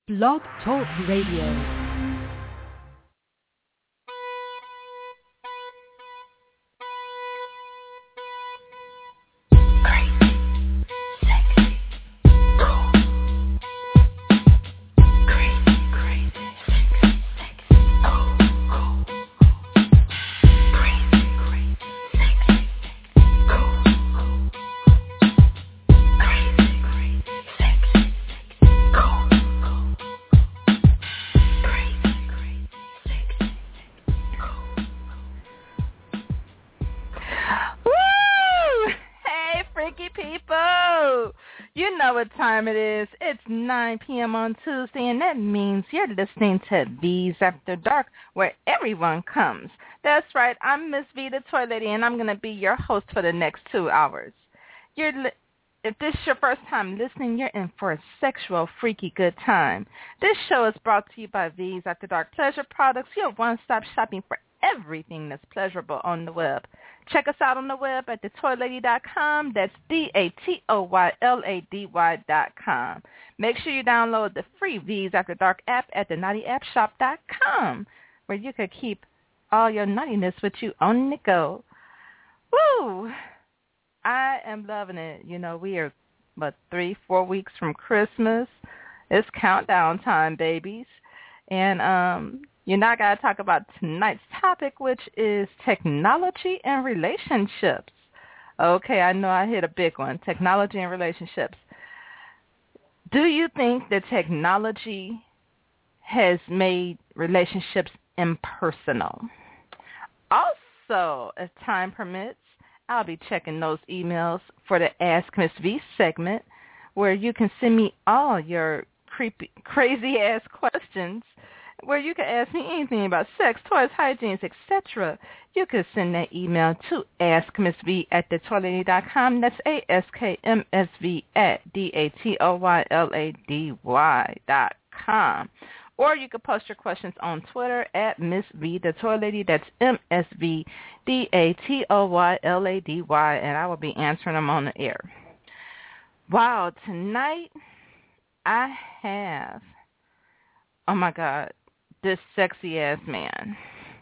Blog Talk Radio. It is. It's 9 p.m. on Tuesday, and that means you're listening to V's After Dark, where everyone comes. That's right. I'm Miss V, the Toy Lady, and I'm going to be your host for the next 2 hours. If this is your first time listening, you're in for a sexual, freaky good time. This show is brought to you by V's After Dark Pleasure Products, your one-stop shopping for everything that's pleasurable on the web. Check us out on the web at thetoylady.com. That's DATOYLADY.com. Make sure you download the free V's After Dark app at thenaughtyAppShop.com, where you can keep all your naughtiness with you on the go. Woo! I am loving it. You know, we are, 3-4 weeks from Christmas. It's countdown time, babies. And, now I got to talk about tonight's topic, which is technology and relationships. Okay, I know I hit a big one, technology and relationships. Do you think that technology has made relationships impersonal? Also, as time permits, I'll be checking those emails for the Ask Miss V segment, where you can send me all your crazy-ass questions, where you can ask me anything about sex, toys, hygiene, etc. You can send that email to askmsv@thetoylady.com. That's AskMSV@DATOYLADY.com. Or you can post your questions on Twitter at Miss V the Toy Lady. That's MSVDATOYLADY, and I will be answering them on the air. Wow, tonight I have, oh my God, this sexy ass man,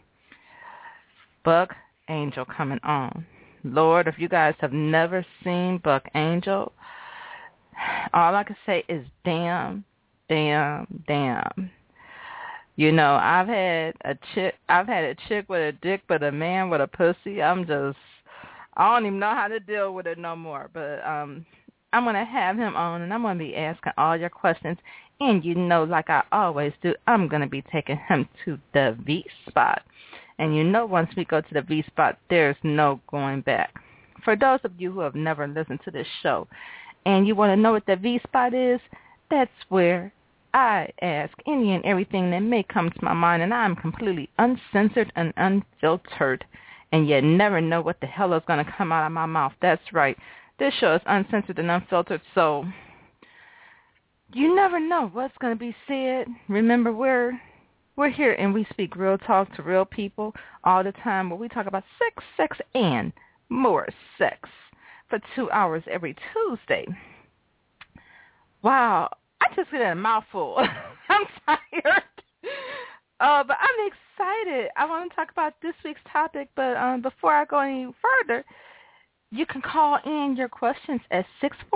Buck Angel, coming on. Lord, if you guys have never seen Buck Angel, all I can say is damn, damn, damn. You know, I've had a chick with a dick, but a man with a pussy. I don't even know how to deal with it no more. But I'm going to have him on, and I'm going to be asking all your questions. And you know, like I always do, I'm going to be taking him to the V-spot. And you know, once we go to the V-spot, there's no going back. For those of you who have never listened to this show and you want to know what the V-spot is, that's where I ask any and everything that may come to my mind, and I'm completely uncensored and unfiltered. And you never know what the hell is going to come out of my mouth. That's right. This show is uncensored and unfiltered, so you never know what's going to be said. Remember, we're here and we speak real talk to real people all the time, where we talk about sex, and more sex for 2 hours every Tuesday. Wow, I just did a mouthful. I'm tired. But I'm excited. I want to talk about this week's topic, but before I go any further, you can call in your questions at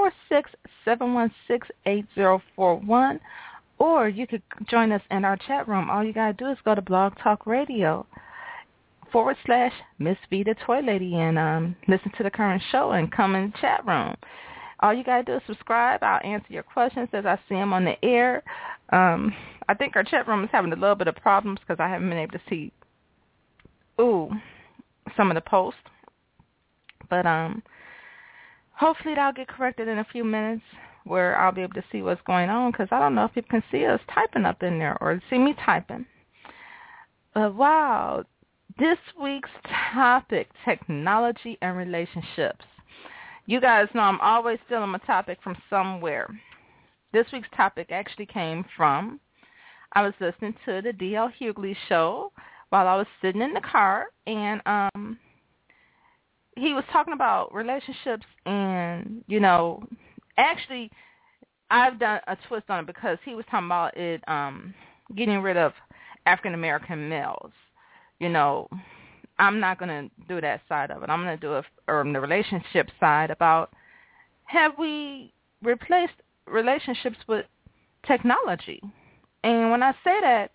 646-716-8041, or you could join us in our chat room. All you got to do is go to Blog Talk Radio /Miss V the Toy Lady and listen to the current show and come in the chat room. All you got to do is subscribe. I'll answer your questions as I see them on the air. I think our chat room is having a little bit of problems because I haven't been able to see some of the posts. But hopefully that'll get corrected in a few minutes, where I'll be able to see what's going on, because I don't know if people can see us typing up in there or see me typing. But wow, this week's topic, technology and relationships. You guys know I'm always stealing my topic from somewhere. This week's topic actually came from, I was listening to the D.L. Hughley show while I was sitting in the car, and he was talking about relationships and, actually I've done a twist on it because he was talking about it getting rid of African American males. You know, I'm not going to do that side of it. I'm going to do it from the relationship side about have we replaced relationships with technology? And when I say that,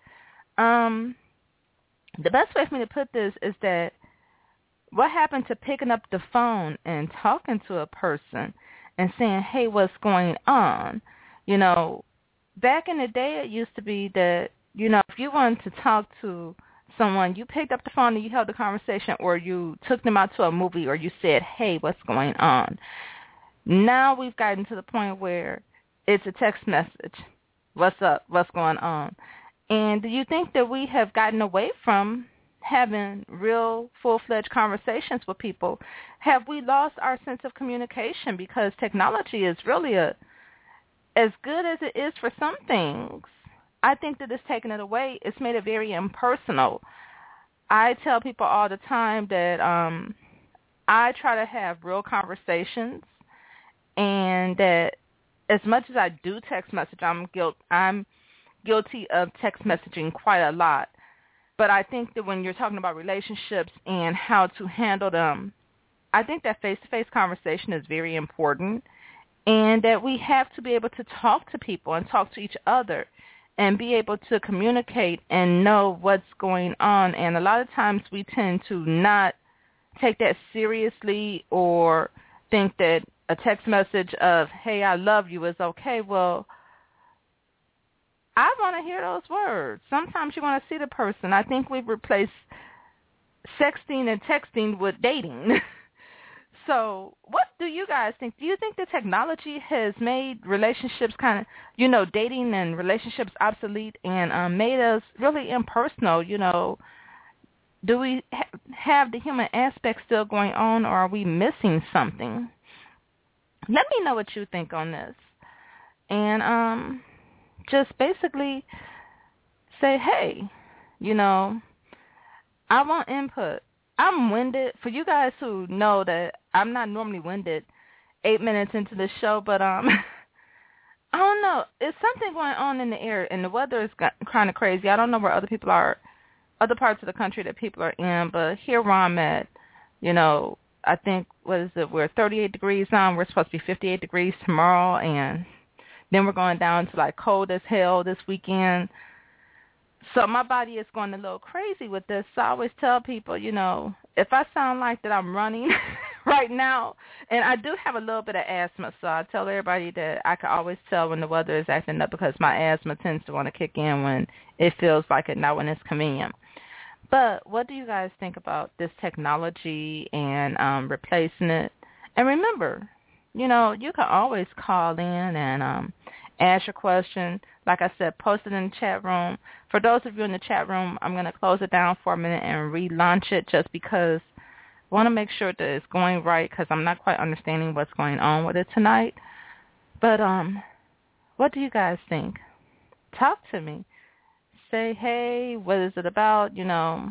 the best way for me to put this is that what happened to picking up the phone and talking to a person and saying, hey, what's going on? You know, back in the day it used to be that, you know, if you wanted to talk to someone, you picked up the phone and you held the conversation, or you took them out to a movie, or you said, hey, what's going on? Now we've gotten to the point where it's a text message. What's up? What's going on? And do you think that we have gotten away from having real full-fledged conversations with people? Have we lost our sense of communication because technology is really as good as it is for some things? I think that it's taken it away. It's made it very impersonal. I tell people all the time that I try to have real conversations, and that as much as I do text message, I'm guilty of text messaging quite a lot. But I think that when you're talking about relationships and how to handle them, I think that face-to-face conversation is very important, and that we have to be able to talk to people and talk to each other and be able to communicate and know what's going on. And a lot of times we tend to not take that seriously or think that a text message of, hey, I love you is okay. Well, I want to hear those words. Sometimes you want to see the person. I think we've replaced sexting and texting with dating. So what do you guys think? Do you think the technology has made relationships kind of, you know, dating and relationships obsolete and made us really impersonal? You know, do we have the human aspect still going on, or are we missing something? Let me know what you think on this. And just basically say, hey, you know, I want input. I'm winded. For you guys who know that I'm not normally winded 8 minutes into the show, but I don't know. It's something going on in the air, and the weather is kind of crazy. I don't know where other people are, other parts of the country that people are in, but here where I'm at, you know, I think, what is it, we're 38 degrees now. We're supposed to be 58 degrees tomorrow, and then we're going down to like cold as hell this weekend. So my body is going a little crazy with this. So I always tell people, you know, if I sound like that I'm running right now, and I do have a little bit of asthma, so I tell everybody that I can always tell when the weather is acting up because my asthma tends to want to kick in when it feels like it, not when it's convenient. But what do you guys think about this technology and replacing it? And remember, you know, you can always call in and ask your question. Like I said, post it in the chat room. For those of you in the chat room, I'm going to close it down for a minute and relaunch it just because I want to make sure that it's going right because I'm not quite understanding what's going on with it tonight. But what do you guys think? Talk to me. Say, hey, what is it about? You know,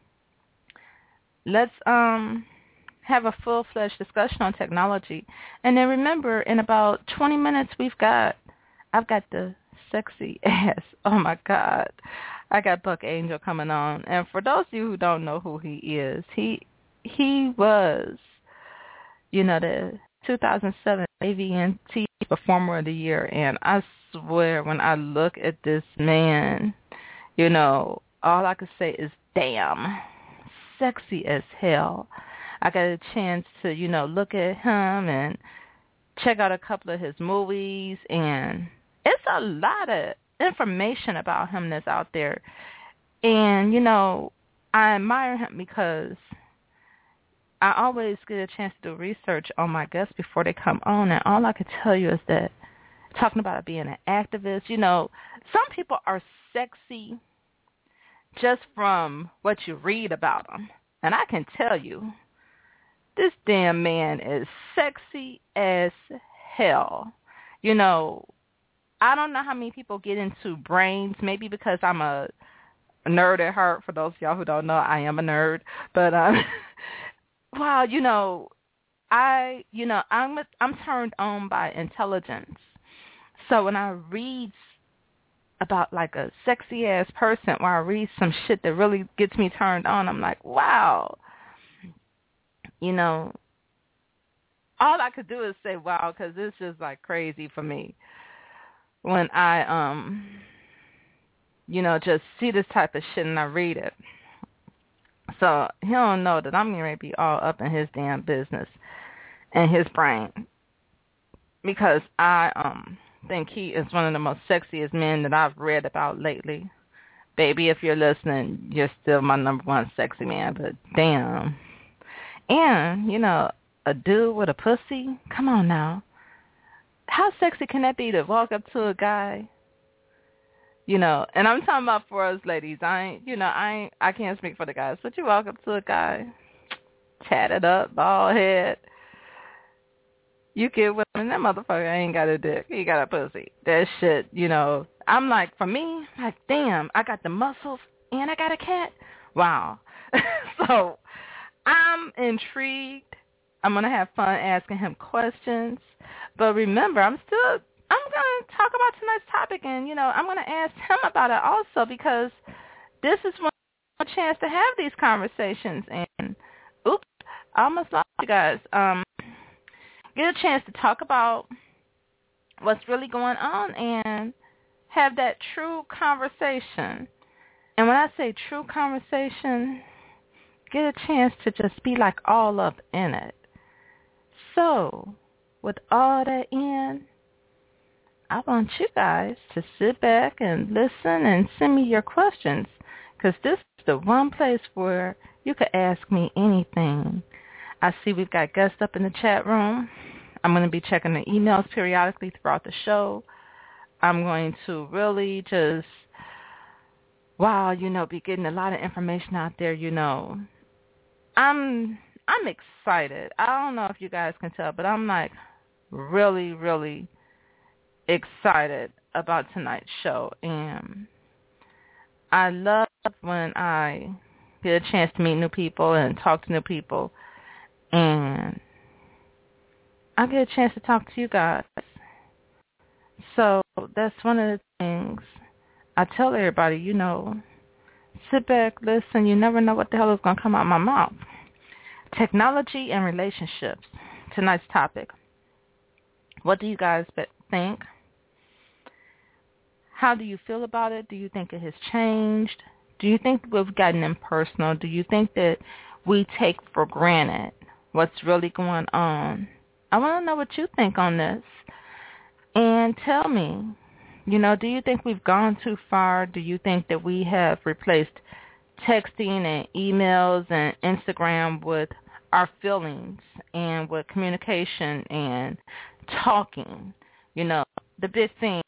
let's have a full-fledged discussion on technology. And then remember, in about 20 minutes, I've got the sexy ass. Oh, my God. I got Buck Angel coming on. And for those of you who don't know who he is, he was, you know, the 2007 AVNT Performer of the Year. And I swear, when I look at this man, you know, all I can say is, damn, sexy as hell. I got a chance to, you know, look at him and check out a couple of his movies, and it's a lot of information about him that's out there. And, you know, I admire him because I always get a chance to do research on my guests before they come on, and all I can tell you is that talking about being an activist, you know, some people are sexy just from what you read about them. And I can tell you, this damn man is sexy as hell. You know, I don't know how many people get into brains, maybe because I'm a nerd at heart. For those of y'all who don't know, I am a nerd. But, wow, you know, I'm turned on by intelligence. So when I read about like a sexy ass person, or I read some shit that really gets me turned on, I'm like, wow. You know, all I could do is say wow, because it's just like crazy for me when I just see this type of shit and I read it. So he don't know that I'm getting ready to be all up in his damn business and his brain, because I think he is one of the most sexiest men that I've read about lately. Baby, if you're listening, you're still my number one sexy man, but damn. And, a dude with a pussy? Come on now. How sexy can that be to walk up to a guy? And I'm talking about for us ladies. I can't speak for the guys, but you walk up to a guy, tatted up, bald head. You get with him, that motherfucker ain't got a dick. He got a pussy. That shit, I'm like, for me, like, damn, I got the muscles and I got a cat. Wow. So I'm intrigued. I'm going to have fun asking him questions. But remember, I'm going to talk about tonight's topic, and, I'm going to ask him about it also, because this is one chance to have these conversations. And, oops, I almost lost you guys. Get a chance to talk about what's really going on and have that true conversation. And when I say true conversation, get a chance to just be like all up in it. So, with all that in, I want you guys to sit back and listen and send me your questions, because this is the one place where you can ask me anything. I see we've got guests up in the chat room. I'm going to be checking the emails periodically throughout the show. I'm going to really just, be getting a lot of information out there, I'm excited. I don't know if you guys can tell, but I'm like really, really excited about tonight's show. And I love when I get a chance to meet new people and talk to new people. And I get a chance to talk to you guys. So that's one of the things I tell everybody, sit back, listen. You never know what the hell is going to come out of my mouth. Technology and relationships, tonight's topic. What do you guys think? How do you feel about it? Do you think it has changed? Do you think we've gotten impersonal? Do you think that we take for granted what's really going on? I want to know what you think on this. And tell me, do you think we've gone too far? Do you think that we have replaced texting and emails and Instagram with our feelings and with communication and talking? The big thing,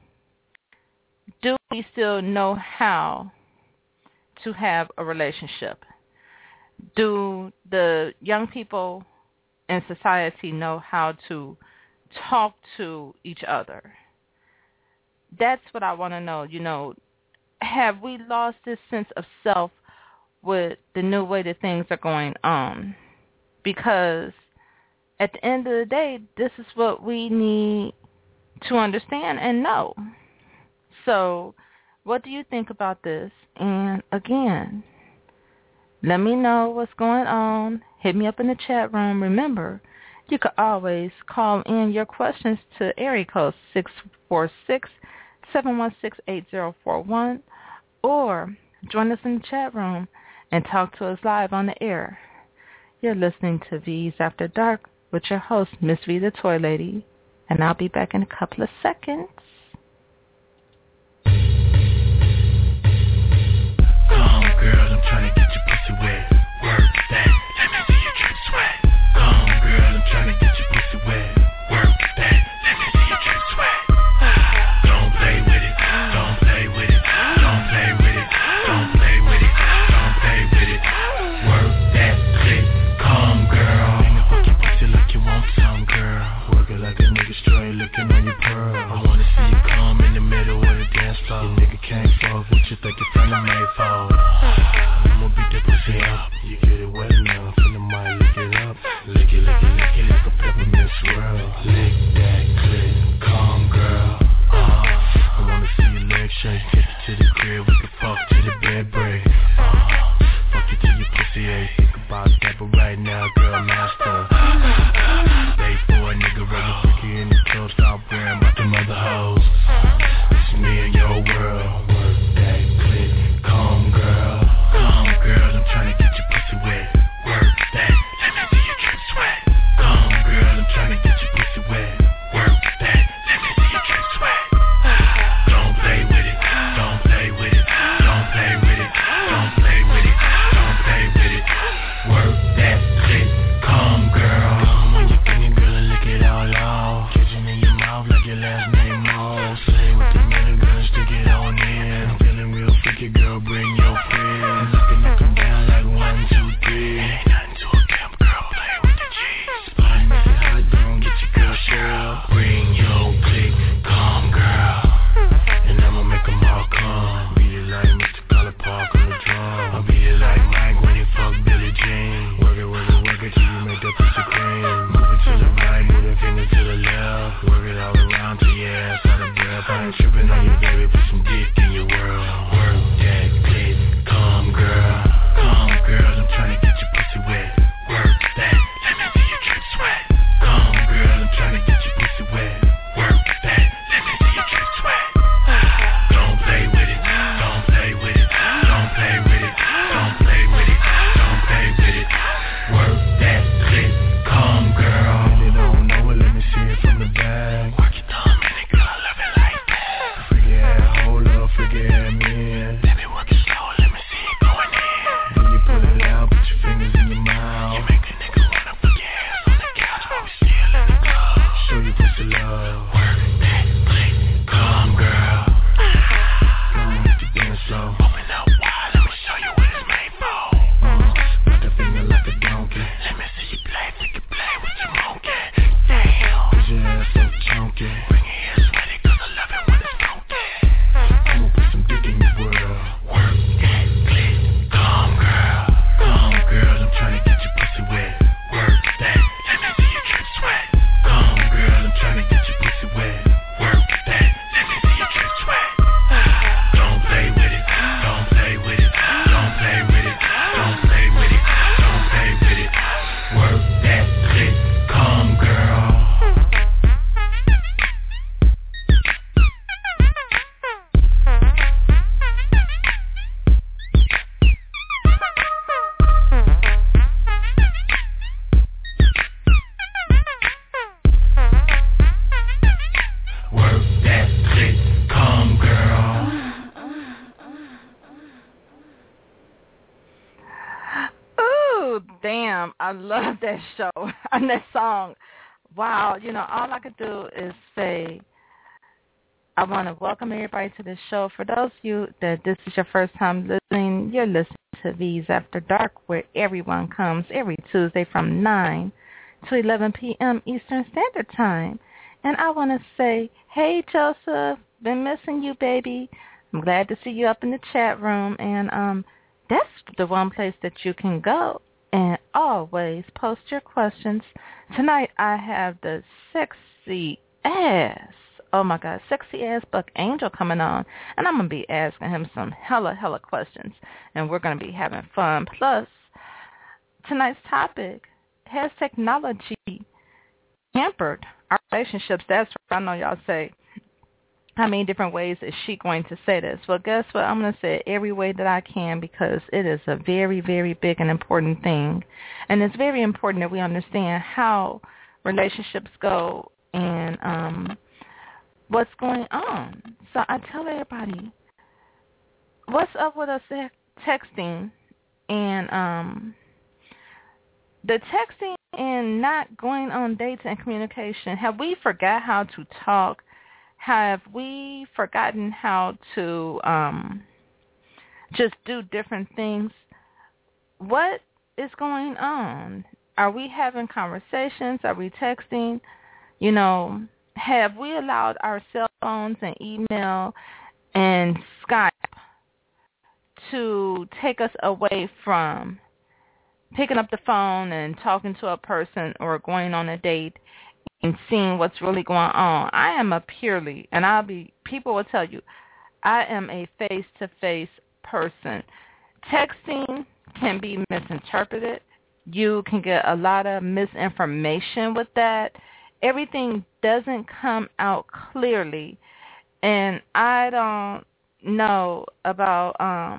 do we still know how to have a relationship? Do the young people in society know how to talk to each other? That's what I want to know. Have we lost this sense of self with the new way that things are going on? Because at the end of the day, this is what we need to understand and know. So what do you think about this? And again, let me know what's going on. Hit me up in the chat room. Remember, you can always call in your questions to area code 646-716-8041, or join us in the chat room and talk to us live on the air. You're listening to V's After Dark with your host, Miss V the Toy Lady, and I'll be back in a couple of seconds. Come on, girl, I'm trying to get your pussy wet. Work that, let me see you drip sweat. Come on, girl, I'm trying to get your pussy wet. Work that, let me see you drip sweat. Don't play with it, don't play with it, don't play with it, don't play with it, don't play with it. Work that click, come girl. Ain't no fucking pussy like you want some, girl. Work it like a nigga straight looking on your pearl. I wanna see you come in the middle of the dance floor. Your nigga can't fuck what you think it's finna made for. I'ma beat that pussy up. You get it wet enough, and I might lick it up. Lick it like a peppermint swirl. Lick that clip, calm girl. to the crib, we can fuck to the bed break. Fuck you till your pussy ache. Think about that, but right now, girl, master. Stay for a nigga, rather freaky in the club, stop worrying about them other hoes. It's me and your world. Work that click, calm girl. Calm girl, I'm trying to get your pussy wet. Work that, let me see you drip sweat. Calm girl, I'm trying to get your pussy wet. Work that, let me see you drip sweat. Don't play with it, don't play with it, don't play with it, don't play with it, don't play with it. Work that click, calm girl. Come on your finger, girl, and lick it all off. Kitchen in your mouth like your last name Moss. Play with the middle, girl, stick it on in. I'm feeling real freaky, girl, bring your friends. I can knock 'em down like 1, 2, 3. Ain't nothing to a pimp, girl, play with the G's. Spot makes it hot, don't get your girl Cheryl. Bring your click, calm girl, and I'ma make 'em all come. Beat it like Mr. Collar Park on the drum. I'll beat it like Mike when he fuck Billie Jean. Work it till you make that pussy cream. Move it to the right, move that finger to the left. Work it all around till your ass out of breath. I ain't tripping on you, baby, put some dick in your world. Work that click, calm girl. Calm girl, I'm trying to get your pussy wet. Work that, let me see you drip sweat. Calm girl, I'm trying to get your pussy wet. Work that, let me see you drip sweat. Don't play with it, don't play with it, don't play with it, don't play with it, don't play with it. Work that click, calm girl. They don't know it, let me see it from the back. Work your thumb in it, girl, I love it like that. Freaky ass, hold up, freaky ass man. Let me work it slow, let me see it going in. When you pull it out, put your fingers in your mouth. You make a nigga wanna put your ass on the couch while we still in the club. Show you pussy love. Work that click, calm girl. If you dance slow, open up wide, let me show you what it's made for. Put the finger like a donkey. Let me see you play, we can play with your monkey. Damn, cause your ass so chunky. Bring it here sweaty, cause I love it when it's funky. I'ma put some dick in your world. Work that click, calm girl. Calm girl, I'm trying to get your pussy wet. Work that, let me see you drip sweat. Calm girl, I'm trying to get your pussy wet. Work that, let me see you drip sweat. Don't play with it, don't play with it, don't play with it, don't play with it, don't play with it. Work that click, calm girl. Work that click, calm girl. Ooh, damn, I love that show and that song. Wow, all I could do is say I want to welcome everybody to this show. For those of you that this is your first time listening, you're listening to V's After Dark, where everyone comes every Tuesday from 9 to 11 p.m. Eastern Standard Time. And I want to say, hey, Joseph, been missing you, baby. I'm glad to see you up in the chat room. And that's the one place that you can go and always post your questions. Tonight I have the sexy ass, oh my God, sexy ass Buck Angel coming on. And I'm going to be asking him some hella questions. And we're going to be having fun. Plus, tonight's topic, has technology hampered our relationships? That's what I know y'all say. How many different ways is she going to say this? Well, guess what? I'm going to say it every way that I can because it is a very, very big and important thing. And it's very important that we understand how relationships go and what's going on. So I tell everybody, what's up with us texting and the texting and not going on dates and communication? Have we forgot how to talk? Have we forgotten how to just do different things? What is going on? Are we having conversations? Are we texting? Have we allowed our cell phones and email and Skype to take us away from picking up the phone and talking to a person or going on a date and seeing what's really going on? I am a purely, and people will tell you, I am a face-to-face person. Texting can be misinterpreted. You can get a lot of misinformation with that. Everything doesn't come out clearly. And I don't know about,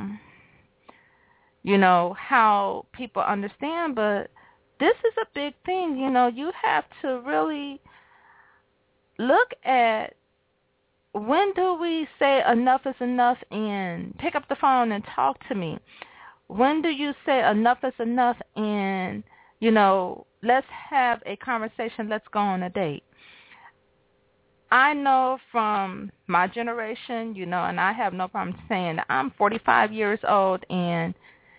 how people understand, but this is a big thing. You have to really look at, when do we say enough is enough and pick up the phone and talk to me? When do you say enough is enough and, let's have a conversation, let's go on a date? I know from my generation, and I have no problem saying that I'm 45 years old and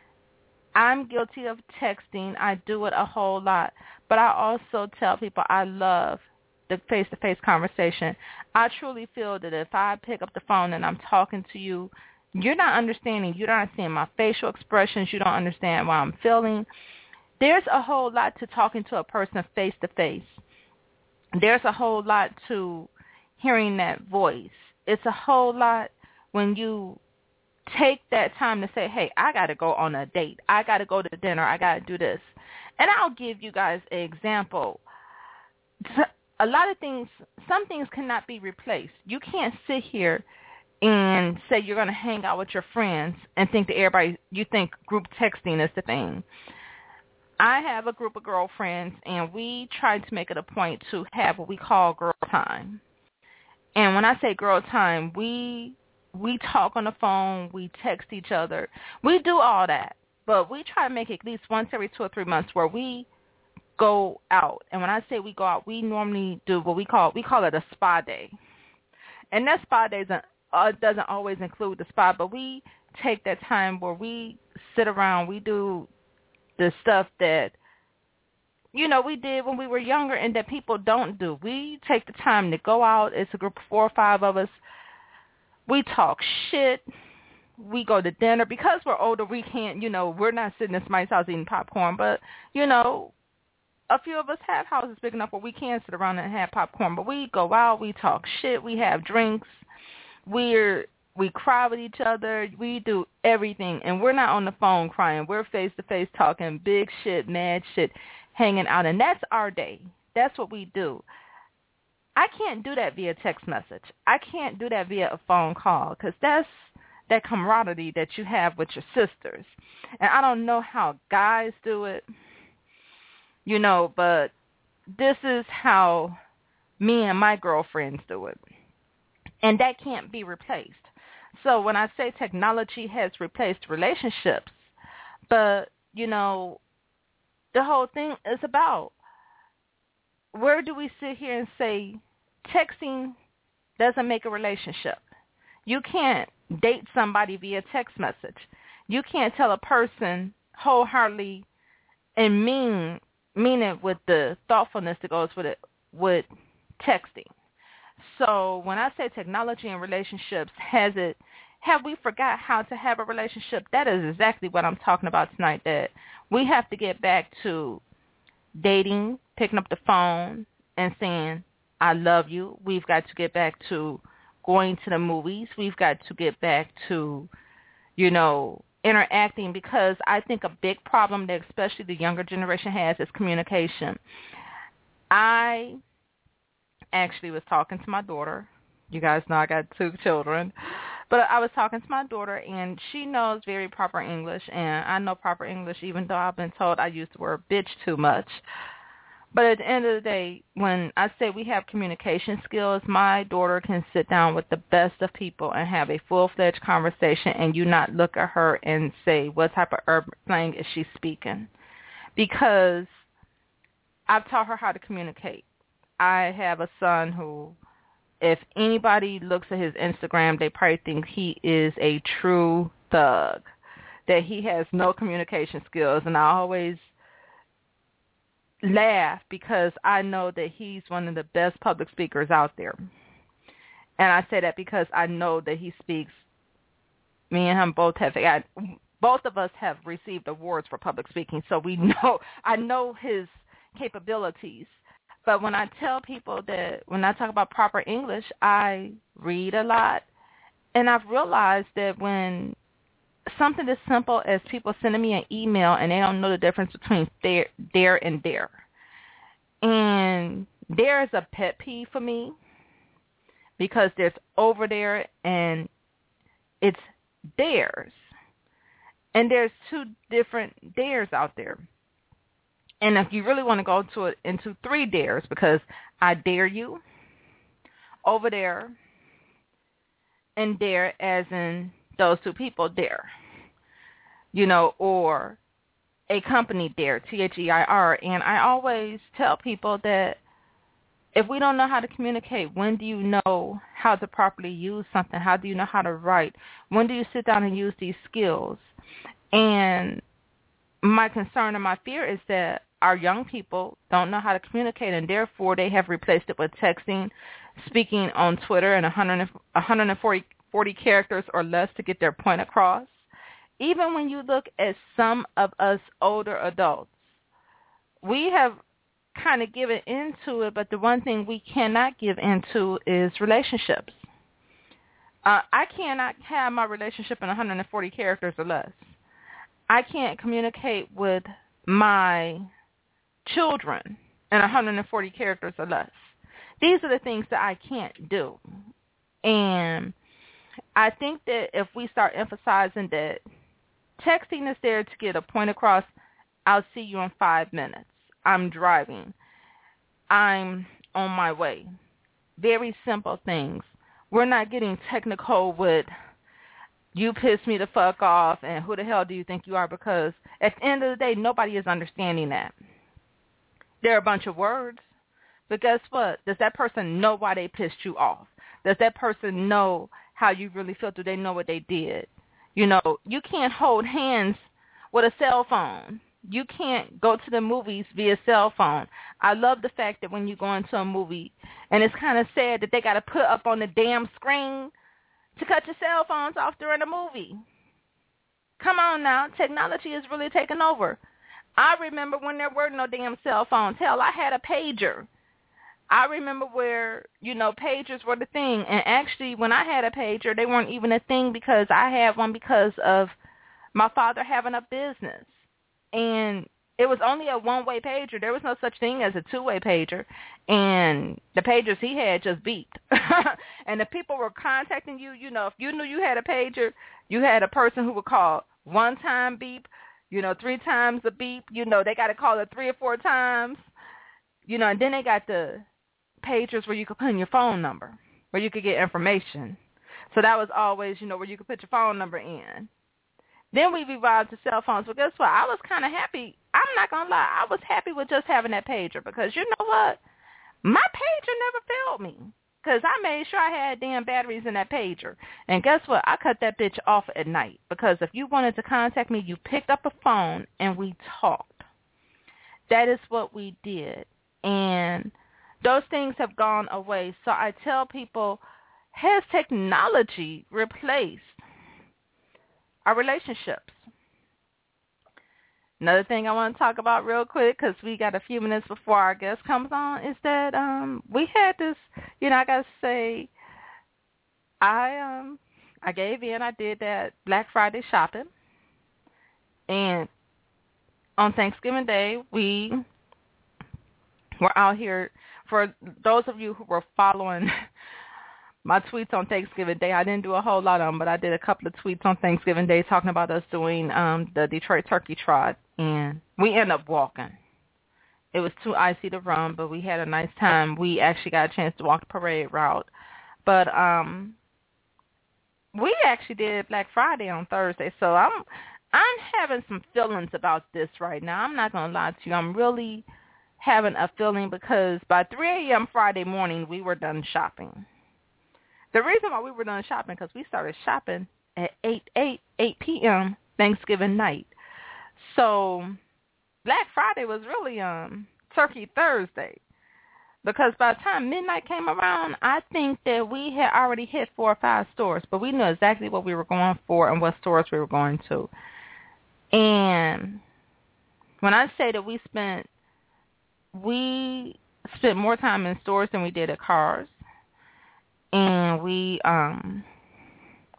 I'm guilty of texting. I do it a whole lot. But I also tell people I love the face-to-face conversation. I truly feel that if I pick up the phone and I'm talking to you, you're not understanding. You're not seeing my facial expressions. You don't understand what I'm feeling. There's a whole lot to talking to a person face-to-face. There's a whole lot to hearing that voice. It's a whole lot when you take that time to say, hey, I got to go on a date. I got to go to dinner. I got to do this. And I'll give you guys an example. A lot of things, some things cannot be replaced. You can't sit here and say you're going to hang out with your friends and think that you think group texting is the thing. I have a group of girlfriends, and we try to make it a point to have what we call girl time. And when I say girl time, we talk on the phone, we text each other. We do all that, but we try to make it at least once every 2 or 3 months where we go out. And when I say we go out, we normally do what we call it a spa day. And that spa day doesn't always include the spa, but we take that time where we sit around, we do the stuff that, we did when we were younger and that people don't do. We take the time to go out. It's a group of 4 or 5 of us. We talk shit. We go to dinner. Because we're older, we can't, we're not sitting in somebody's house eating popcorn. But, a few of us have houses big enough where we can sit around and have popcorn. But we go out. We talk shit. We have drinks. We cry with each other. We do everything. And we're not on the phone crying. We're face-to-face talking big shit, mad shit, hanging out. And that's our day. That's what we do. I can't do that via text message. I can't do that via a phone call because that's that camaraderie that you have with your sisters. And I don't know how guys do it, but this is how me and my girlfriends do it. And that can't be replaced. So when I say technology has replaced relationships, but, the whole thing is about, where do we sit here and say texting doesn't make a relationship? You can't date somebody via text message. You can't tell a person wholeheartedly and mean it with the thoughtfulness that goes with it with texting. So when I say technology and relationships, have we forgot how to have a relationship? That is exactly what I'm talking about tonight, that we have to get back to dating, picking up the phone and saying, I love you. We've got to get back to going to the movies. We've got to get back to, interacting, because I think a big problem that especially the younger generation has is communication. I actually was talking to my daughter. You guys know I got 2 children. But I was talking to my daughter, and she knows very proper English, and I know proper English, even though I've been told I use the word bitch too much. But at the end of the day, when I say we have communication skills, my daughter can sit down with the best of people and have a full-fledged conversation, and you not look at her and say, what type of urban slang is she speaking? Because I've taught her how to communicate. I have a son who, if anybody looks at his Instagram, they probably think he is a true thug, that he has no communication skills. And I always laugh because I know that he's one of the best public speakers out there. And I say that because I know that he speaks. Me and him both of us have received awards for public speaking, so I know his capabilities. But when I tell people that when I talk about proper English, I read a lot And I've realized that when something as simple as people sending me an email and they don't know the difference between there and there. And there is a pet peeve for me because there's over there and it's theirs. And there's two different dares out there. And if you really want to go into three dares, because I dare you, over there, and dare as in those two people dare, or a company dare, THEIR. And I always tell people that if we don't know how to communicate, when do you know how to properly use something? How do you know how to write? When do you sit down and use these skills? And my concern and my fear is that our young people don't know how to communicate, and therefore they have replaced it with texting, speaking on Twitter, and 140 characters or less to get their point across. Even when you look at some of us older adults, we have kind of given into it, but the one thing we cannot give into is relationships. I cannot have my relationship in 140 characters or less. I can't communicate with my children in 140 characters or less. These are the things that I can't do. And I think that if we start emphasizing that texting is there to get a point across, I'll see you in 5 minutes. I'm driving. I'm on my way. Very simple things. We're not getting technical with you piss me the fuck off and who the hell do you think you are, because at the end of the day, nobody is understanding that. They're a bunch of words, but guess what? Does that person know why they pissed you off? Does that person know how you really feel? Do they know what they did? You can't hold hands with a cell phone. You can't go to the movies via cell phone. I love the fact that when you go into a movie, and it's kind of sad that they got to put up on the damn screen to cut your cell phones off during the movie. Come on now. Technology is really taking over. I remember when there were no damn cell phones. Hell, I had a pager. I remember where, pagers were the thing. And actually, when I had a pager, they weren't even a thing because I had one because of my father having a business. And it was only a one-way pager. There was no such thing as a two-way pager. And the pagers he had just beeped. And if people were contacting you, if you knew you had a pager, you had a person who would call one time beep, 3 times a beep. They got to call it 3 or 4 times. And then they got the pagers where you could put in your phone number, where you could get information. So that was always, where you could put your phone number in. Then we revived to cell phones. But guess what? I was kind of happy. I'm not going to lie. I was happy with just having that pager because you know what? My pager never failed me because I made sure I had damn batteries in that pager. And guess what? I cut that bitch off at night because if you wanted to contact me, you picked up a phone and we talked. That is what we did. And those things have gone away. So I tell people, has technology replaced our relationships? Another thing I want to talk about real quick, because we got a few minutes before our guest comes on, is that we had this, I got to say, I gave in. I did that Black Friday shopping. And on Thanksgiving Day, we were out here. For those of you who were following my tweets on Thanksgiving Day, I didn't do a whole lot of them, but I did a couple of tweets on Thanksgiving Day talking about us doing the Detroit Turkey Trot, and we ended up walking. It was too icy to run, but we had a nice time. We actually got a chance to walk the parade route, but we actually did Black Friday on Thursday, so I'm having some feelings about this right now. I'm not going to lie to you. I'm really having a feeling because by 3 a.m. Friday morning, we were done shopping. The reason why we were done shopping because we started shopping at 8 p.m. Thanksgiving night. So Black Friday was really Turkey Thursday because by the time midnight came around, I think that we had already hit 4 or 5 stores, but we knew exactly what we were going for and what stores we were going to. And when I say that we spent more time in stores than we did at cars. And we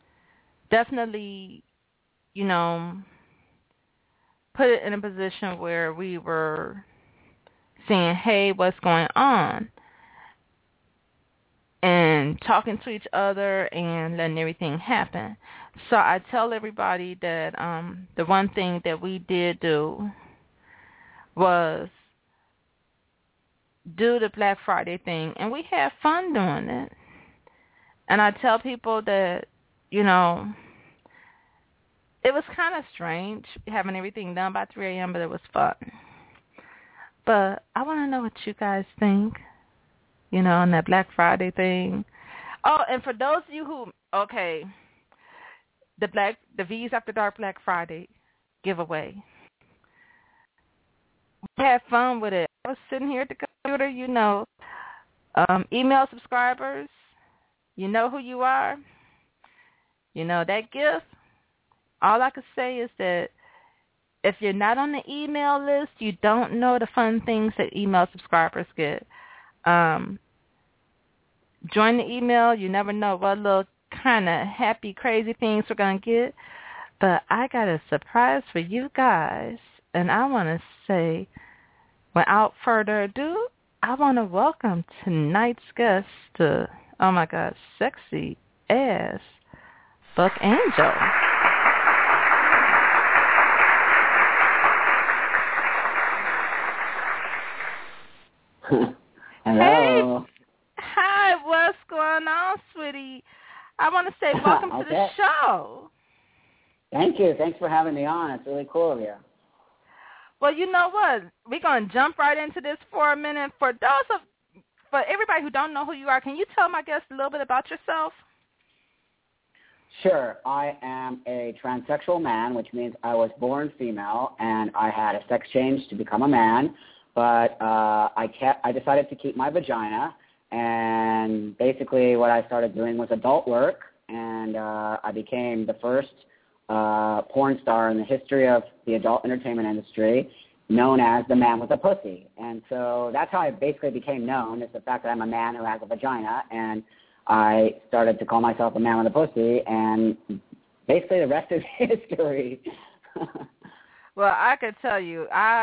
definitely, you know, put it in a position where we were saying, hey, what's going on? And talking to each other and letting everything happen. So I tell everybody that the one thing that we did do was do the Black Friday thing, and we had fun doing it. And I tell people that, you know, it was kind of strange having everything done by 3 a.m., but it was fun. But I want to know what you guys think, you know, on that Black Friday thing. Oh, and for those of you who, okay, the V's After Dark Black Friday giveaway. We had fun with it. I was sitting here at the computer, you know. Email subscribers, you know who you are. You know that gift. All I can say is that if you're not on the email list, you don't know the fun things that email subscribers get. Join the email. You never know what little kind of happy, crazy things we're going to get. But I got a surprise for you guys. And I want to say, without further ado, I want to welcome tonight's guest to, oh my God, sexy ass Buck Angel. Hello. Hey. Hi, what's going on, sweetie? I want to say welcome to the show. Thank you. Thanks for having me on. It's really cool of you. Well, you know what? We're going to jump right into this for a minute. For everybody who don't know who you are, can you tell my guests a little bit about yourself? Sure. I am a transsexual man, which means I was born female, and I had a sex change to become a man. But I decided to keep my vagina, and basically what I started doing was adult work, and I became the first porn star in the history of the adult entertainment industry, known as the man with a pussy. And so that's how I basically became known, is the fact that I'm a man who has a vagina, and I started to call myself a man with a pussy, and basically the rest is history. Well, I could tell you,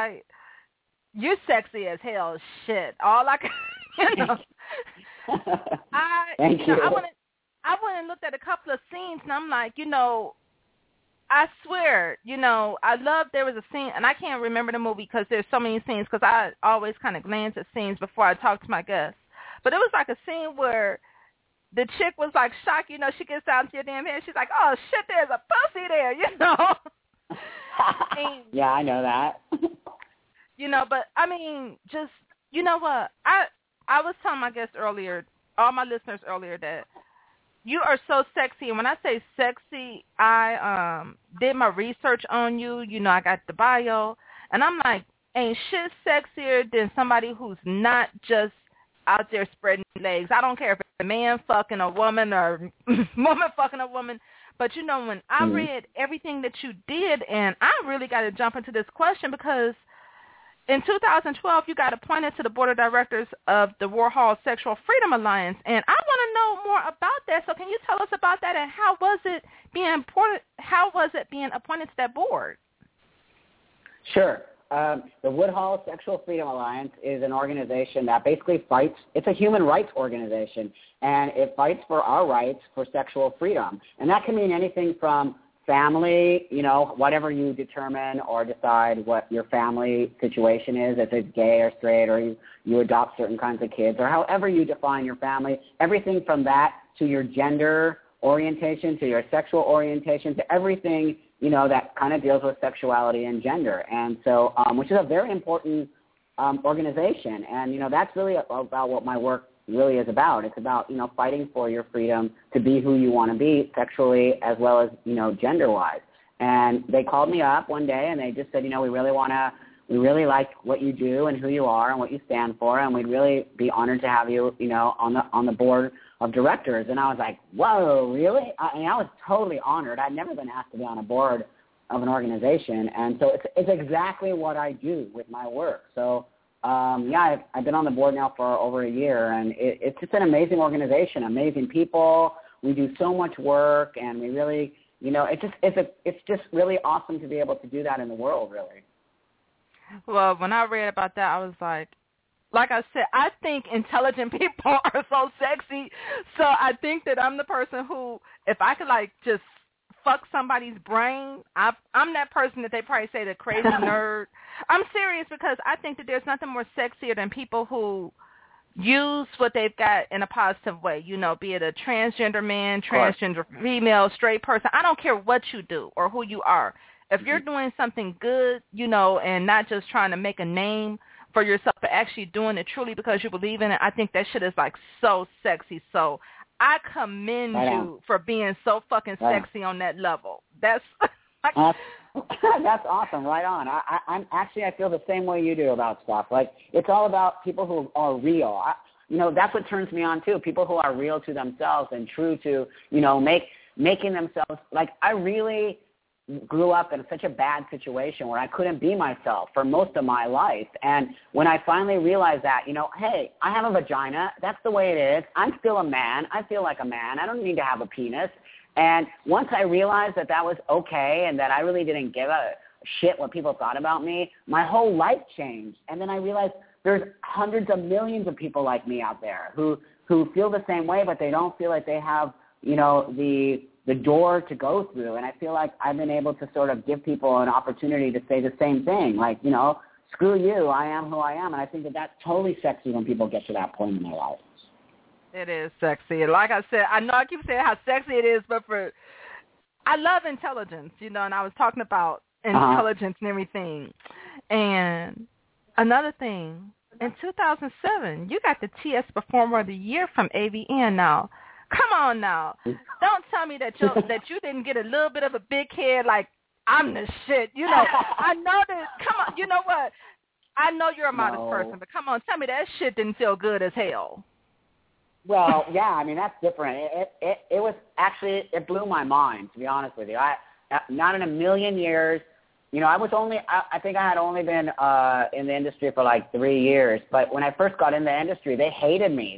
you're sexy as hell, shit. All I can, you know. Thank you. I went and looked at a couple of scenes, and I'm like, you know, I swear, you know, there was a scene, and I can't remember the movie because there's so many scenes, because I always kind of glance at scenes before I talk to my guests. But it was like a scene where the chick was like shocked, you know, she gets down to your damn head, she's like, oh, shit, there's a pussy there, you know. And, yeah, I know that. you know, but, I mean, just, you know what, I was telling my guests earlier, all my listeners earlier, that you are so sexy. And when I say sexy, I did my research on you. You know, I got the bio. And I'm like, ain't shit sexier than somebody who's not just out there spreading legs. I don't care if it's a man fucking a woman or woman fucking a woman. But, you know, when I read everything that you did, and I really got to jump into this question because in 2012, you got appointed to the board of directors of the Warhol Sexual Freedom Alliance, and I want to know more about that. So, can you tell us about that, and how was it being appointed to that board? Sure. The Woodhull Sexual Freedom Alliance is an organization that basically fights. It's a human rights organization, and it fights for our rights for sexual freedom, and that can mean anything from family, you know, whatever you determine or decide what your family situation is, if it's gay or straight, or you adopt certain kinds of kids, or however you define your family, everything from that to your gender orientation, to your sexual orientation, to everything, you know, that kind of deals with sexuality and gender. And so, which is a very important organization. And, you know, that's really about what my work really is about. It's about, you know, fighting for your freedom to be who you want to be sexually as well as, you know, gender-wise. And they called me up one day and they just said, you know, we really like what you do and who you are and what you stand for, and we'd really be honored to have you, you know, on the board of directors. And I was like, whoa, really? I was totally honored. I'd never been asked to be on a board of an organization. And so it's exactly what I do with my work. So, yeah, I've been on the board now for over a year, and it's just an amazing organization, amazing people. We do so much work, and we really, it's just really awesome to be able to do that in the world, really. Well, when I read about that, I was like I said, I think intelligent people are so sexy. So I think that I'm the person who, if I could just fuck somebody's brain, I'm that person that they probably say the crazy nerd. I'm serious, because I think that there's nothing more sexier than people who use what they've got in a positive way, be it a transgender man, transgender female, straight person. I don't care what you do or who you are. If you're doing something good, and not just trying to make a name for yourself, but actually doing it truly because you believe in it, I think that shit is so sexy. So I commend you for being so fucking sexy on that level. That's that's awesome. Right on. I feel the same way you do about stuff. It's all about people who are real. That's what turns me on too. People who are real to themselves and true to, making themselves. I really grew up in such a bad situation where I couldn't be myself for most of my life. And when I finally realized that, hey, I have a vagina. That's the way it is. I'm still a man. I feel like a man. I don't need to have a penis. And once I realized that was okay and that I really didn't give a shit what people thought about me, my whole life changed. And then I realized there's hundreds of millions of people like me out there who feel the same way, but they don't feel like they have, the door to go through. And I feel like I've been able to sort of give people an opportunity to say the same thing. Screw you, I am who I am. And I think that that's totally sexy when people get to that point in their life. It is sexy. Like I said, I know I keep saying how sexy it is, but I love intelligence, and I was talking about intelligence and everything. And another thing, in 2007, you got the TS Performer of the Year from AVN now. Come on now. Don't tell me that you didn't get a little bit of a big head like, I'm the shit. I know that. Come on. You know what? I know you're a modest person, but come on, tell me that shit didn't feel good as hell. Well, yeah, that's different. It was actually, it blew my mind, to be honest with you. Not in a million years. I think I had only been in the industry for 3 years. But when I first got in the industry, they hated me.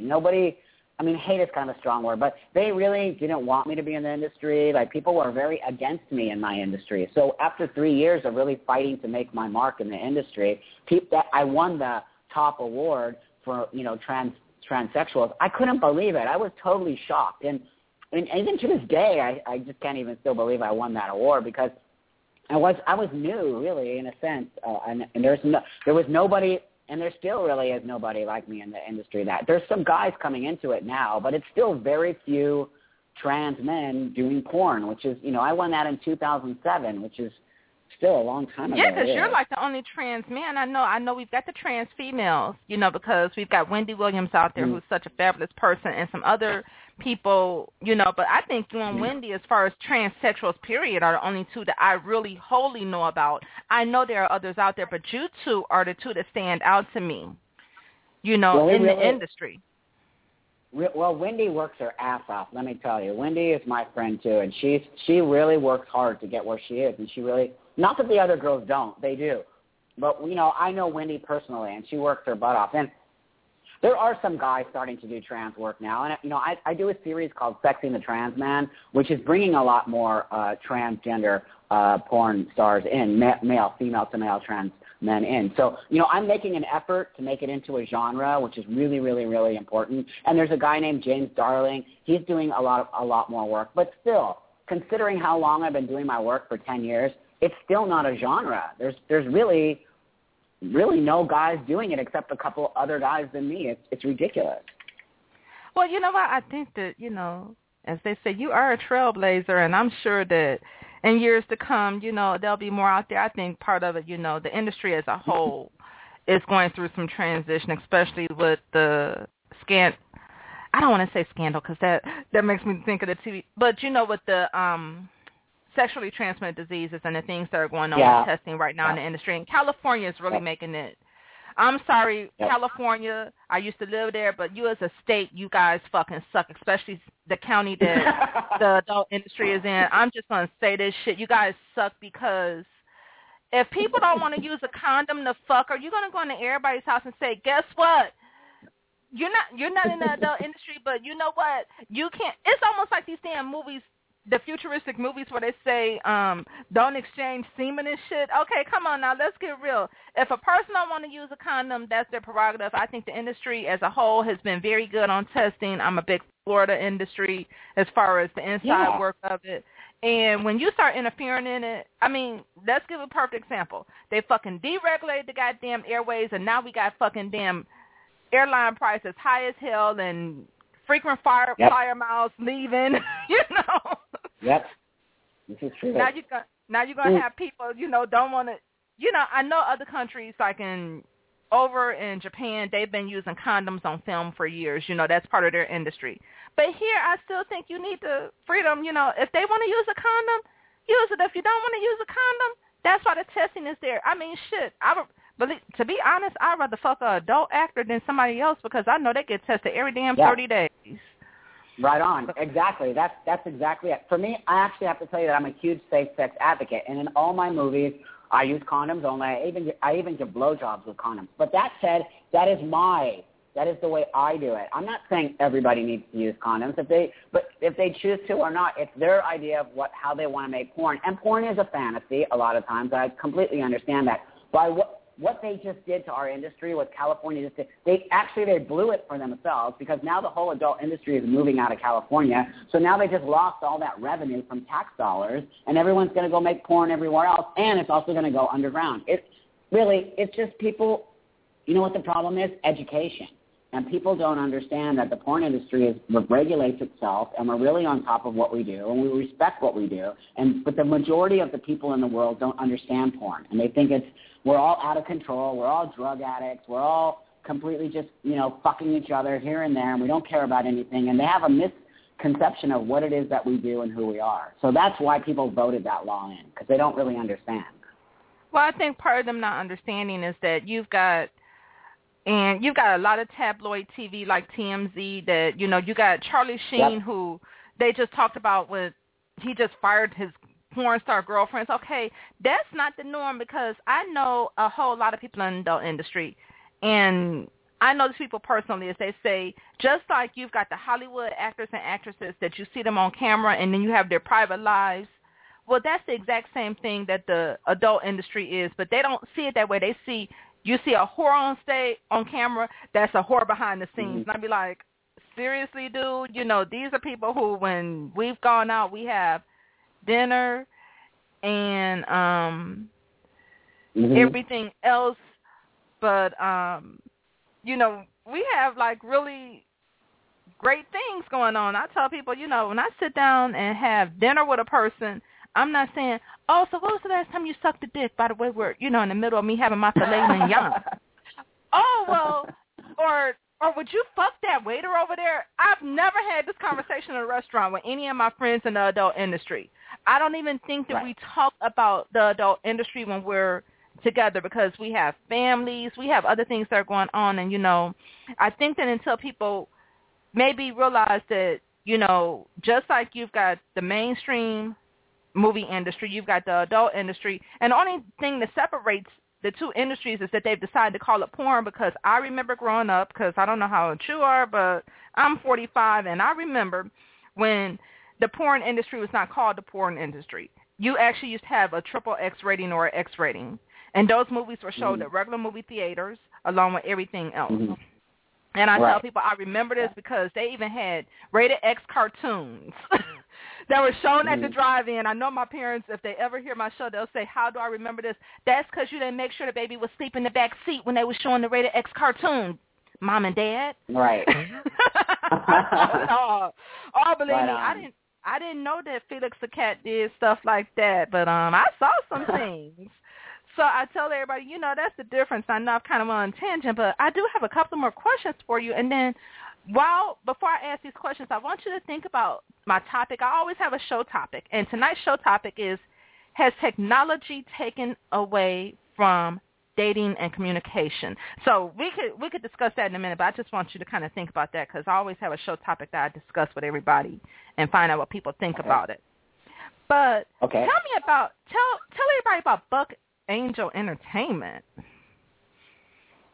Hate is kind of a strong word, but they really didn't want me to be in the industry. People were very against me in my industry. So after 3 years of really fighting to make my mark in the industry, I won the top award for, transsexuals. I couldn't believe it. I was totally shocked. And even to this day, I just can't even still believe I won that award, because I was new, really, in a sense. And there was nobody, and there still really is nobody like me in the industry. There's some guys coming into it now, but it's still very few trans men doing porn, which is, I won that in 2007, which is still a long time ago. Yeah, because you're the only trans man. I know we've got the trans females, because we've got Wendy Williams out there who's such a fabulous person, and some other people, but I think you and Wendy, as far as transsexuals, period, are the only two that I really wholly know about. I know there are others out there, but you two are the two that stand out to me, in the industry. Well, Wendy works her ass off, let me tell you. Wendy is my friend, too, and she really works hard to get where she is, and she really, not that the other girls don't, they do. But, I know Wendy personally, and she works her butt off. And there are some guys starting to do trans work now, and, I do a series called Sexing the Trans Man, which is bringing a lot more transgender porn stars in, male, female to male trans men in. So, I'm making an effort to make it into a genre, which is really, really, really important. And there's a guy named James Darling. He's doing a lot more work. But still, considering how long I've been doing my work for 10 years, it's still not a genre. There's really no guys doing it except a couple other guys than me. It's ridiculous. Well, you know what? I think that, as they say, you are a trailblazer, and I'm sure that in years to come, there'll be more out there. I think part of it, the industry as a whole is going through some transition, especially with the I don't want to say scandal because that makes me think of the TV, but with the sexually transmitted diseases and the things that are going on with testing right now in the industry. And California is really making it. I'm sorry, California, I used to live there, but you as a state, you guys fucking suck, especially the county that the adult industry is in. I'm just going to say this shit. You guys suck, because if people don't want to use a condom to fuck, are you going to go into everybody's house and say, guess what? You're not in the adult industry, but you know what? You can't. It's almost like these damn movies the futuristic movies where they say don't exchange semen and shit. Okay, come on now, let's get real. If a person don't want to use a condom, that's their prerogative. I think the industry as a whole has been very good on testing. I'm a big Florida industry as far as the inside work of it. And when you start interfering in it, I mean, let's give a perfect example. They fucking deregulated the goddamn airways, and now we got fucking damn airline prices high as hell and frequent flyer miles leaving, you know. Yep. This is true. Now you're gonna have people, you know, don't want to. You know, I know other countries like over in Japan, they've been using condoms on film for years. You know, that's part of their industry. But here, I still think you need the freedom. You know, if they want to use a condom, use it. If you don't want to use a condom, that's why the testing is there. I mean, shit. But to be honest, I'd rather fuck an adult actor than somebody else because I know they get tested every damn 30 days. Right on. Exactly. That's exactly it. For me, I actually have to tell you that I'm a huge safe sex advocate, and in all my movies, I use condoms only. I even give blowjobs with condoms. But that said, that is the way I do it. I'm not saying everybody needs to use condoms. If they choose to or not, it's their idea of how they want to make porn. And porn is a fantasy a lot of times. I completely understand that. By what they just did to our industry, what California just did, they blew it for themselves because now the whole adult industry is moving out of California. So now they just lost all that revenue from tax dollars, and everyone's going to go make porn everywhere else, and it's also going to go underground. It's just people, you know what the problem is? Education. And people don't understand that the porn industry regulates itself, and we're really on top of what we do, and we respect what we do. But the majority of the people in the world don't understand porn, and they think we're all out of control, we're all drug addicts, we're all completely just, you know, fucking each other here and there, and we don't care about anything. And they have a misconception of what it is that we do and who we are. So that's why people voted that law in, because they don't really understand. Well, I think part of them not understanding is that you've got a lot of tabloid TV like TMZ that, you know, you got Charlie Sheen who they just talked about when he just fired his porn star girlfriends. Okay, that's not the norm because I know a whole lot of people in the adult industry, and I know these people personally, as they say, just like you've got the Hollywood actors and actresses that you see them on camera and then you have their private lives. Well, that's the exact same thing that the adult industry is, but they don't see it that way. You see a whore on camera, that's a whore behind the scenes. And I'd be like, seriously, dude? You know, these are people who, when we've gone out, we have dinner and everything else. But, you know, we have, like, really great things going on. I tell people, you know, when I sit down and have dinner with a person, I'm not saying, oh, so what was the last time you sucked a dick? By the way, we're, you know, in the middle of me having my filet mignon. Oh, well, or would you fuck that waiter over there? I've never had this conversation in a restaurant with any of my friends in the adult industry. I don't even think that we talk about the adult industry when we're together because we have families, we have other things that are going on. And, you know, I think that until people maybe realize that, you know, just like you've got the mainstream movie industry, you've got the adult industry, and the only thing that separates the two industries is that they've decided to call it porn. Because I remember growing up, because I don't know how old you are, but I'm 45, and I remember when the porn industry was not called the porn industry. You actually used to have a XXX rating or an X rating, and those movies were showed at regular movie theaters along with everything else. And I tell people I remember this because they even had rated X cartoons that were shown at the drive-in. I know my parents, if they ever hear my show, they'll say, how do I remember this? That's because you didn't make sure the baby was asleep in the back seat when they were showing the rated X cartoon, Mom and Dad. Right. Believe me, I didn't know that Felix the Cat did stuff like that, but I saw some things. So I tell everybody, you know, that's the difference. I know I've kind of on a tangent, but I do have a couple more questions for you. And then before I ask these questions, I want you to think about my topic. I always have a show topic. And tonight's show topic is, has technology taken away from dating and communication? So we could discuss that in a minute, but I just want you to kind of think about that because I always have a show topic that I discuss with everybody and find out what people think about it. But tell everybody about Buck Angel Entertainment.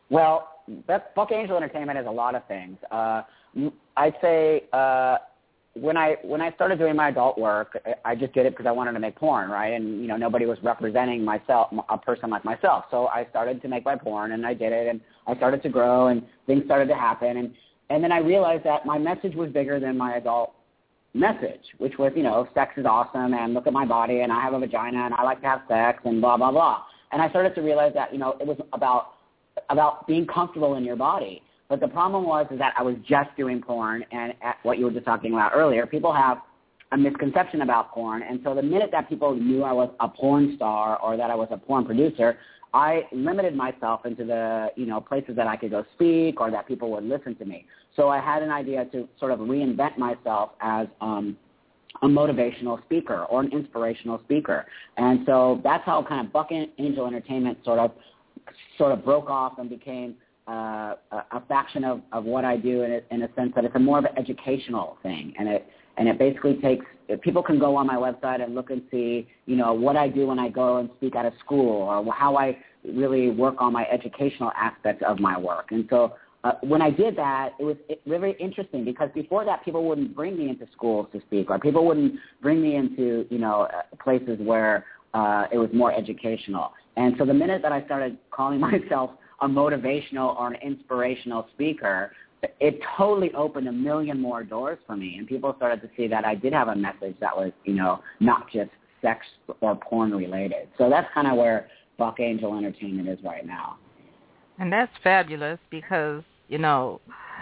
Well, Buck Angel Entertainment is a lot of things. I'd say when I started doing my adult work, I just did it because I wanted to make porn, right? And, you know, nobody was representing a person like myself. So I started to make my porn, and I did it, and I started to grow, and things started to happen. And then I realized that my message was bigger than my adult message, which was, you know, sex is awesome, and look at my body, and I have a vagina, and I like to have sex, and blah, blah, blah. And I started to realize that, you know, it was about being comfortable in your body. But the problem is that I was just doing porn, and at what you were just talking about earlier, people have a misconception about porn. And so the minute that people knew I was a porn star or that I was a porn producer, I limited myself into the, you know, places that I could go speak or that people would listen to me. So I had an idea to sort of reinvent myself as a motivational speaker or an inspirational speaker. And so that's how kind of Buck Angel Entertainment sort of broke off and became a faction of what I do in a sense that it's a more of an educational thing, and it basically takes, people can go on my website and look and see, you know, what I do when I go and speak at a school, or how I really work on my educational aspects of my work. And so when I did that, it was really interesting, because before that, people wouldn't bring me into schools to speak, or people wouldn't bring me into, you know, places where it was more educational. And so the minute that I started calling myself a motivational or an inspirational speaker, it totally opened a million more doors for me, and people started to see that I did have a message that was, you know, not just sex or porn related. So that's kind of where Buck Angel Entertainment is right now. And that's fabulous, because, you know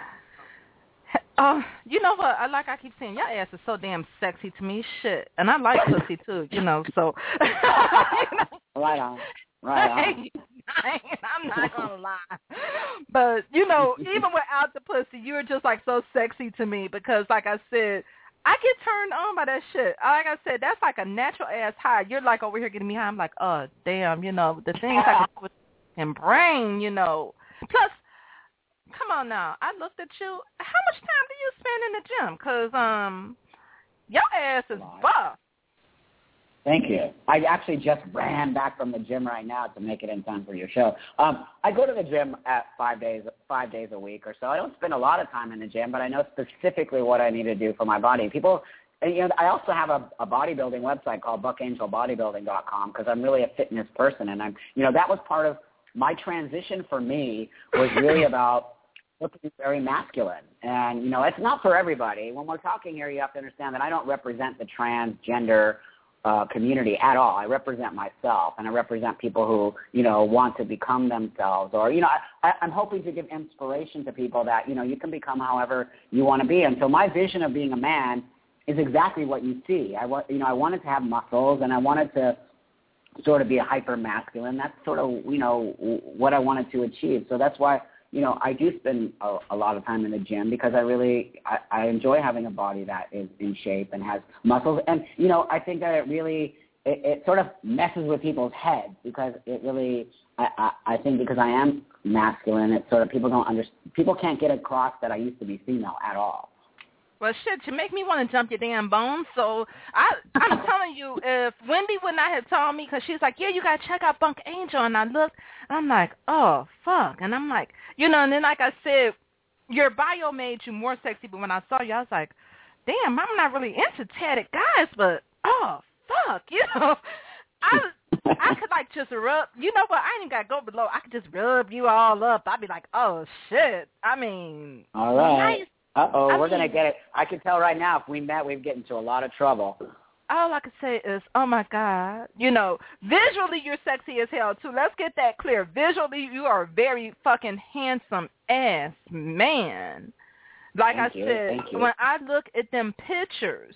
what? I keep saying, your ass is so damn sexy to me. Shit. And I like pussy too, you know, so. You know. Right on. I'm not going to lie. But, you know, even without the pussy, you're just, like, so sexy to me, because, like I said, I get turned on by that shit. Like I said, that's like a natural-ass high. You're, like, over here getting me high. I'm like, oh, damn, you know, the things I can do with and brain, you know. Plus, come on now. I looked at you. How much time do you spend in the gym? Because your ass is buff. Thank you. I actually just ran back from the gym right now to make it in time for your show. I go to the gym at 5 days a week or so. I don't spend a lot of time in the gym, but I know specifically what I need to do for my body. People, you know, I also have a bodybuilding website called buckangelbodybuilding.com, because I'm really a fitness person, and that was part of my transition for me, was really about looking very masculine. And, you know, it's not for everybody. When we're talking here, you have to understand that I don't represent the transgender community at all. I represent myself, and I represent people who, you know, want to become themselves, or, you know, I'm hoping to give inspiration to people that, you know, you can become however you want to be. And so my vision of being a man is exactly what you see. I wanted to have muscles, and I wanted to sort of be a hyper masculine. That's sort of, you know, what I wanted to achieve. So that's why, you know, I do spend a lot of time in the gym, because I enjoy having a body that is in shape and has muscles. And, you know, I think that it sort of messes with people's heads, because it really, I think because I am masculine, it's sort of, people can't get across that I used to be female at all. Well, shit, you make me want to jump your damn bones. So I'm telling you, if Wendy would not have told me, because she's like, yeah, you got to check out Buck Angel. And I looked, and I'm like, oh, fuck. And I'm like, you know, and then like I said, your bio made you more sexy. But when I saw you, I was like, damn, I'm not really into tatted guys, but, oh, fuck, you know. I could, like, just rub, you know what, I ain't even got to go below. I could just rub you all up. I'd be like, oh, shit. I mean, all right. Nice. We're going to get it. I can tell right now, if we met, we'd get into a lot of trouble. All I can say is, oh, my God. You know, visually, you're sexy as hell, too. Let's get that clear. Visually, you are a very fucking handsome-ass man. Like I said, when I look at them pictures,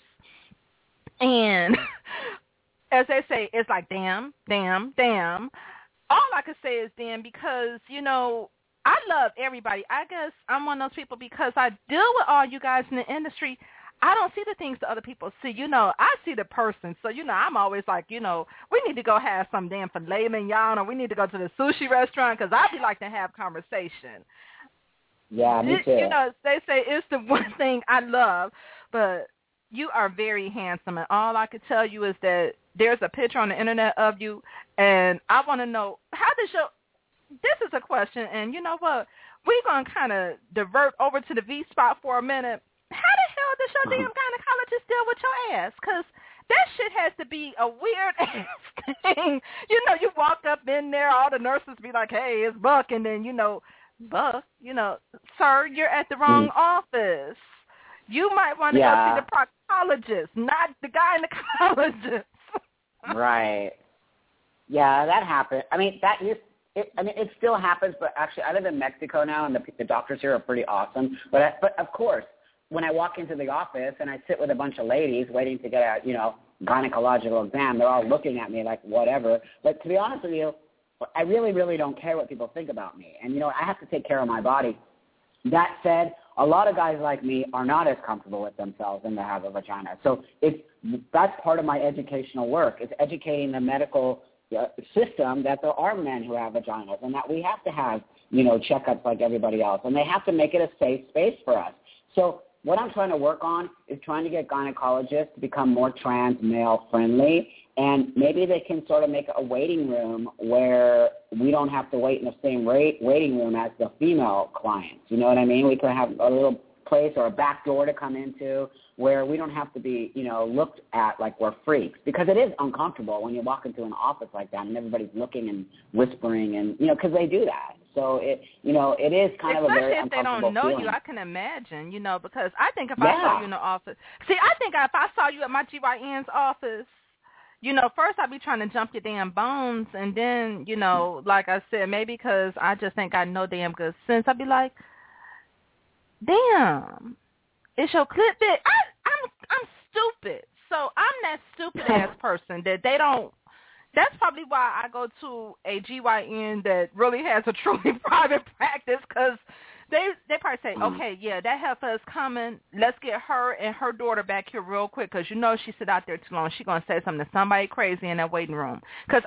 and as they say, it's like, damn, damn, damn. All I can say is damn, because, you know, I love everybody. I guess I'm one of those people, because I deal with all you guys in the industry. I don't see the things that other people see. You know, I see the person. So, you know, I'm always like, you know, we need to go have some damn filet mignon, or we need to go to the sushi restaurant, because I be like to have conversation. Yeah, me too. You know, they say it's the one thing I love, but you are very handsome, and all I can tell you is that there's a picture on the internet of you, and I want to know, this is a question, and you know what? We're going to kind of divert over to the V-spot for a minute. How the hell hell does your damn gynecologist deal with your ass? Because that shit has to be a weird-ass thing. You know, you walk up in there, all the nurses be like, hey, it's Buck, and then, you know, Buck, you know, sir, you're at the wrong office. You might want to go see the proctologist, not the gynecologist. Right. Yeah, that happened. I mean, it still happens, but actually I live in Mexico now, and the doctors here are pretty awesome. But of course, when I walk into the office and I sit with a bunch of ladies waiting to get a, you know, gynecological exam, they're all looking at me like whatever. But to be honest with you, I really, really don't care what people think about me. And, you know, I have to take care of my body. That said, a lot of guys like me are not as comfortable with themselves and they have a vagina. So that's part of my educational work. It's educating the medical system that there are men who have vaginas and that we have to have, you know, checkups like everybody else. And they have to make it a safe space for us. So what I'm trying to work on is trying to get gynecologists to become more trans male friendly, and maybe they can sort of make a waiting room where we don't have to wait in the same waiting room as the female clients. You know what I mean? We could have a little place or a back door to come into where we don't have to be, you know, looked at like we're freaks, because it is uncomfortable when you walk into an office like that and everybody's looking and whispering and, you know, because they do that. So it, you know, it is kind of a very uncomfortable feeling. Especially if they don't know you, I can imagine, you know, because I think if I saw you in the office, I think if I saw you at my GYN's office, you know, first I'd be trying to jump your damn bones, and then, you know, like I said, maybe because I just think I know damn good sense, I'd be like, damn, it's your clit bit. I'm stupid. So I'm that stupid ass person that they don't. That's probably why I go to a GYN that really has a truly private practice, because they probably say, okay, yeah, that heifer is coming. Let's get her and her daughter back here real quick, because you know she sit out there too long. She's going to say something to somebody crazy in that waiting room. Because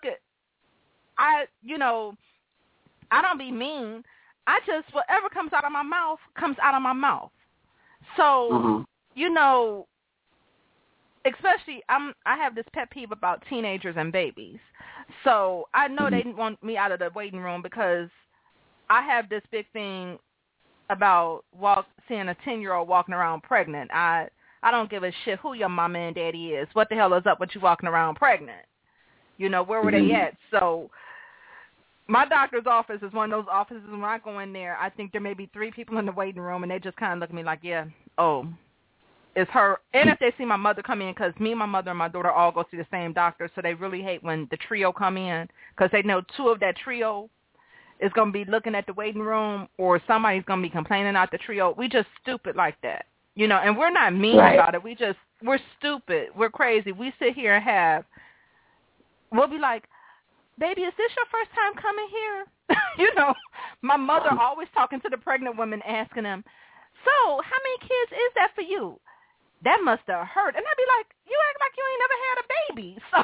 you know, I don't be mean. I just, whatever comes out of my mouth, comes out of my mouth. So, you know, especially I have this pet peeve about teenagers and babies. So I know they didn't want me out of the waiting room, because I have this big thing about seeing a 10-year-old walking around pregnant. I don't give a shit who your mama and daddy is. What the hell is up with you walking around pregnant? You know, where were they at? So my doctor's office is one of those offices when I go in there, I think there may be 3 people in the waiting room, and they just kind of look at me like, yeah, oh, it's her. And if they see my mother come in, because me, my mother, and my daughter all go see the same doctor, so they really hate when the trio come in, because they know 2 of that trio is going to be looking at the waiting room, or somebody's going to be complaining out the trio. We just stupid like that, you know, and we're not mean about it. We're stupid. We're crazy. We sit here and we'll be like, baby, is this your first time coming here? You know, my mother always talking to the pregnant women, asking them, so how many kids is that for you? That must have hurt. And I'd be like, you act like you ain't never had a baby. So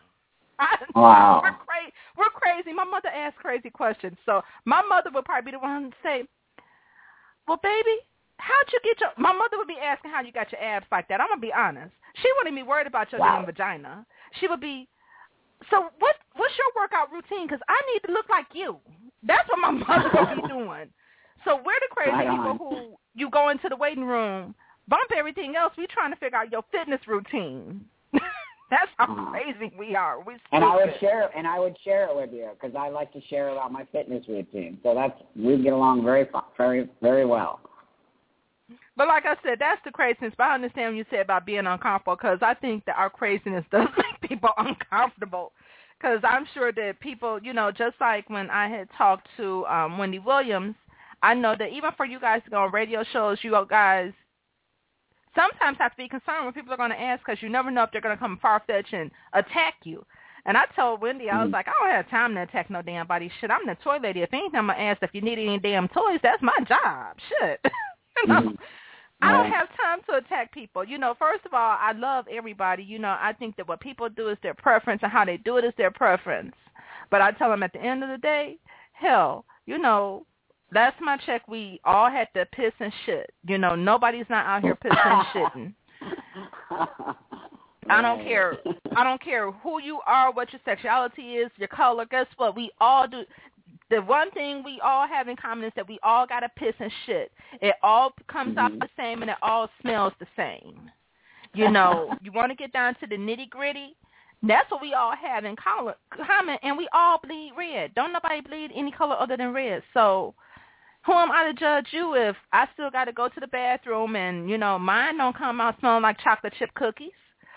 wow. We're crazy. My mother asks crazy questions. So my mother would probably be the one to say, well, baby, how'd you get my mother would be asking how you got your abs like that. I'm going to be honest. She wouldn't be worried about your damn vagina. She would be, so what's your workout routine? Because I need to look like you. That's what my mother would be doing. So we're the crazy people who you go into the waiting room, bump everything else. We trying to figure out your fitness routine. That's how crazy we are. And I would share it with you, because I like to share about my fitness routine. So we get along very, very, very well. But like I said, that's the craziness. But I understand what you said about being uncomfortable, because I think that our craziness does make people uncomfortable. Because I'm sure that people, you know, just like when I had talked to Wendy Williams, I know that even for you guys to go on radio shows, you guys sometimes have to be concerned when people are going to ask, because you never know if they're going to come far-fetched and attack you. And I told Wendy, I was like, I don't have time to attack no damn body. Shit, I'm the toy lady. If anything, I'm going to ask if you need any damn toys. That's my job. Shit. You know? I don't have time to attack people. You know, first of all, I love everybody. You know, I think that what people do is their preference, and how they do it is their preference. But I tell them at the end of the day, hell, you know, last my check, we all had to piss and shit. You know, nobody's not out here pissing and shitting. I don't care. I don't care who you are, what your sexuality is, your color. Guess what? We all do. the one thing we all have in common is that we all got to piss and shit. It all comes out the same, and it all smells the same. You know, you want to get down to the nitty-gritty, that's what we all have in common, and we all bleed red. Don't nobody bleed any color other than red. So who am I to judge you if I still got to go to the bathroom and, you know, mine don't come out smelling like chocolate chip cookies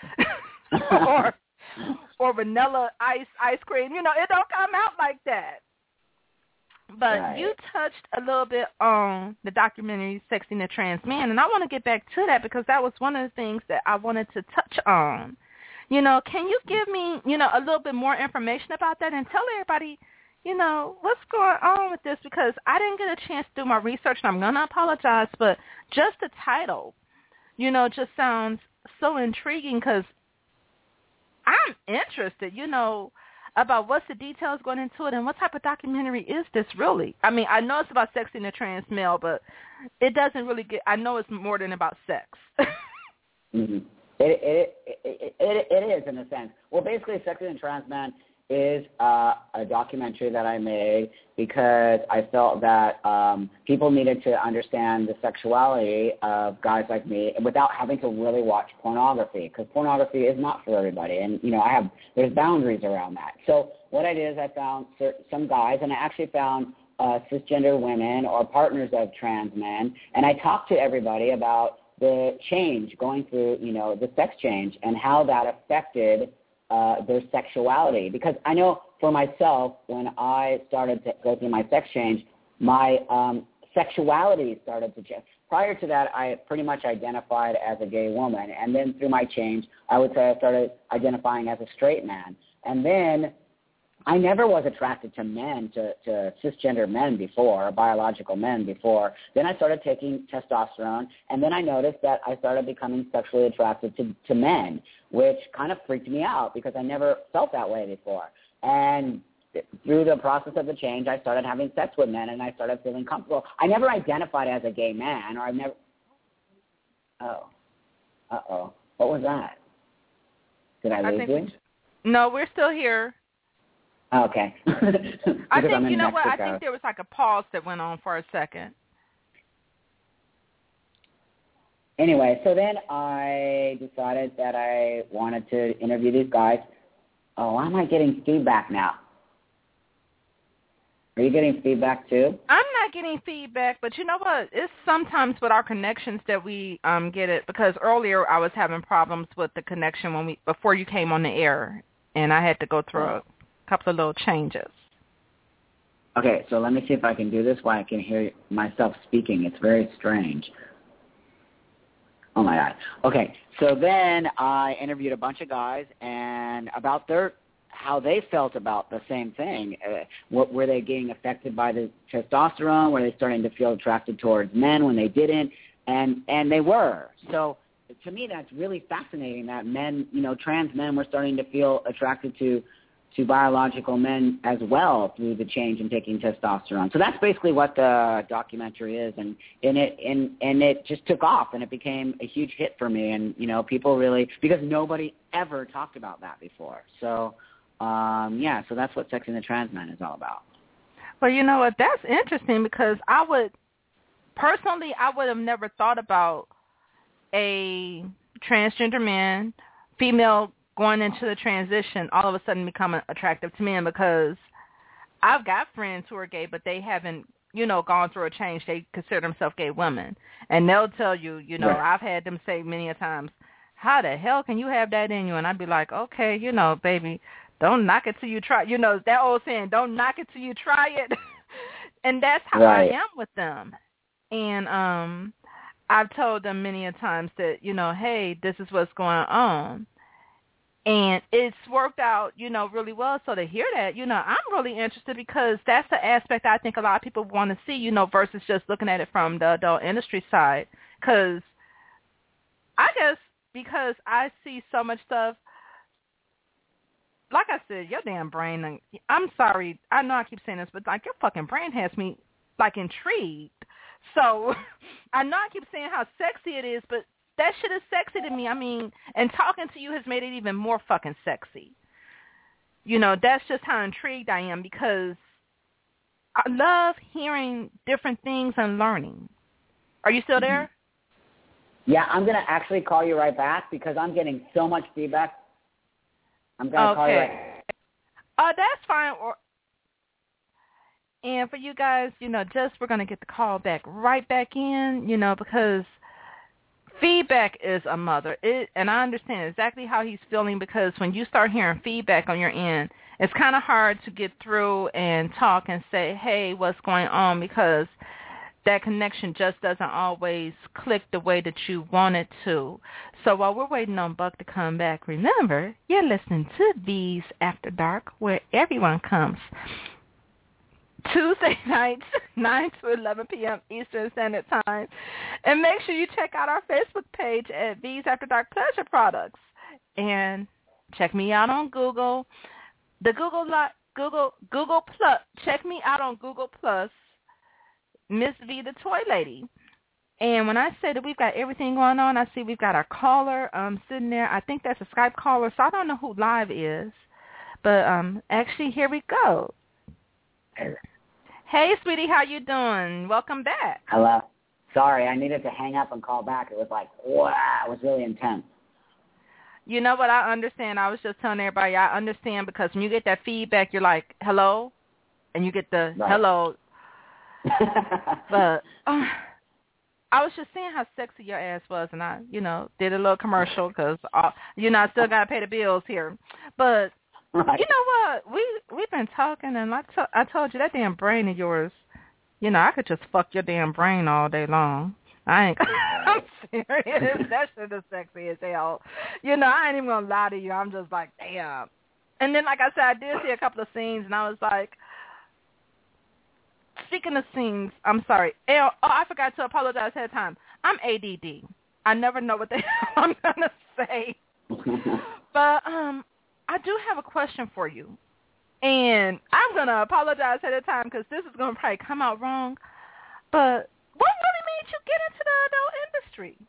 or vanilla ice cream. You know, it don't come out like that. But you touched a little bit on the documentary Sexing a Trans Man, and I want to get back to that because that was one of the things that I wanted to touch on. You know, can you give me, you know, a little bit more information about that and tell everybody, you know, what's going on with this? Because I didn't get a chance to do my research, and I'm going to apologize, but just the title, you know, just sounds so intriguing because I'm interested, you know, about what's the details going into it and what type of documentary is this really? I mean, I know it's about sexing a trans male, but it doesn't really get, I know it's more than about sex. Mm-hmm. It is in a sense. Well, basically, Sexing a Trans Man is a documentary that I made because I felt that people needed to understand the sexuality of guys like me without having to really watch pornography, because pornography is not for everybody. And, you know, there's boundaries around that. So what I did is I found some guys, and I actually found cisgender women or partners of trans men, and I talked to everybody about the change going through, you know, the sex change and how that affected their sexuality. Because I know for myself, when I started to go through my sex change, my sexuality started to change. Prior to that, I pretty much identified as a gay woman. And then through my change, I would say I started identifying as a straight man. And then I never was attracted to men, to cisgender men before, or biological men before. Then I started taking testosterone, and then I noticed that I started becoming sexually attracted to men, which kind of freaked me out because I never felt that way before. And through the process of the change, I started having sex with men, and I started feeling comfortable. I never identified as a gay man, or I've never – uh-oh. What was that? Did I lose you? No, we're still here. Okay. I think, you know what, I think there was like a pause that went on for a second. Anyway, so then I decided that I wanted to interview these guys. Oh, why am I getting feedback now? Are you getting feedback too? I'm not getting feedback, but you know what? It's sometimes with our connections that we get it, because earlier I was having problems with the connection before you came on the air, and I had to go through a couple of little changes. Okay, so let me see if I can do this while I can hear myself speaking. It's very strange. Oh, my God. Okay, so then I interviewed a bunch of guys and about how they felt about the same thing. Were they getting affected by the testosterone? Were they starting to feel attracted towards men when they didn't? And they were. So to me, that's really fascinating that men, you know, trans men were starting to feel attracted to biological men as well through the change in taking testosterone. So that's basically what the documentary is, and it just took off, and it became a huge hit for me. And you know, people really, because nobody ever talked about that before. So so that's what Sexing the Trans Man is all about. Well, you know what? That's interesting because I would have never thought about a transgender man, female, going into the transition, all of a sudden becoming attractive to men, because I've got friends who are gay, but they haven't, you know, gone through a change. They consider themselves gay women. And they'll tell you, you know, right. I've had them say many a times, how the hell can you have that in you? And I'd be like, okay, you know, baby, don't knock it till you try. You know, that old saying, don't knock it till you try it. And that's how right. I am with them. And I've told them many a times that, you know, hey, this is what's going on. And it's worked out, you know, really well. So to hear that, you know, I'm really interested because that's the aspect I think a lot of people want to see, you know, versus just looking at it from the adult industry side. Because I guess because I see so much stuff, like I said, your damn brain, I'm sorry, I know I keep saying this, but like your fucking brain has me like intrigued. So I know I keep saying how sexy it is, but that shit is sexy to me. I mean, and talking to you has made it even more fucking sexy. You know, that's just how intrigued I am because I love hearing different things and learning. Are you still there? Yeah, I'm going to actually call you right back because I'm getting so much feedback. I'm going to call you right back. That's fine. And for you guys, we're going to get the call back right back in, because feedback is a mother. And I understand exactly how he's feeling, because when you start hearing feedback on your end, it's kind of hard to get through and talk and say, hey, what's going on, because that connection just doesn't always click the way that you want it to. So while we're waiting on Buck to come back, remember, you're listening to V's After Dark, where everyone comes Tuesday nights, 9 to 11 p.m. Eastern Standard Time. And make sure you check out our Facebook page at V's After Dark Pleasure Products. And check me out on Google. The Google Plus. Check me out on Google Plus, Miss V the Toy Lady. And when I say that we've got everything going on, I see we've got our caller sitting there. I think that's a Skype caller, so I don't know who live is. But actually, here we go. Hey, sweetie, how you doing? Welcome back. Hello. Sorry, I needed to hang up and call back. It was like, wow, it was really intense. You know what? I understand. I was just telling everybody, I understand, because when you get that feedback, you're like, hello? And you get the hello. But I was just saying how sexy your ass was, and I, did a little commercial because, I still got to pay the bills here. But you know what? We've been talking, and I told you that damn brain of yours, I could just fuck your damn brain all day long. I'm serious. That shit is sexy as hell. I ain't even going to lie to you. I'm just like, damn. And then, like I said, I did see a couple of scenes, and I was like, speaking of scenes, I'm sorry. I forgot to apologize ahead of time. I'm ADD. I never know what the hell I'm going to say. But I do have a question for you. And I'm going to apologize ahead of time because this is going to probably come out wrong. But what really made you get into the adult industry?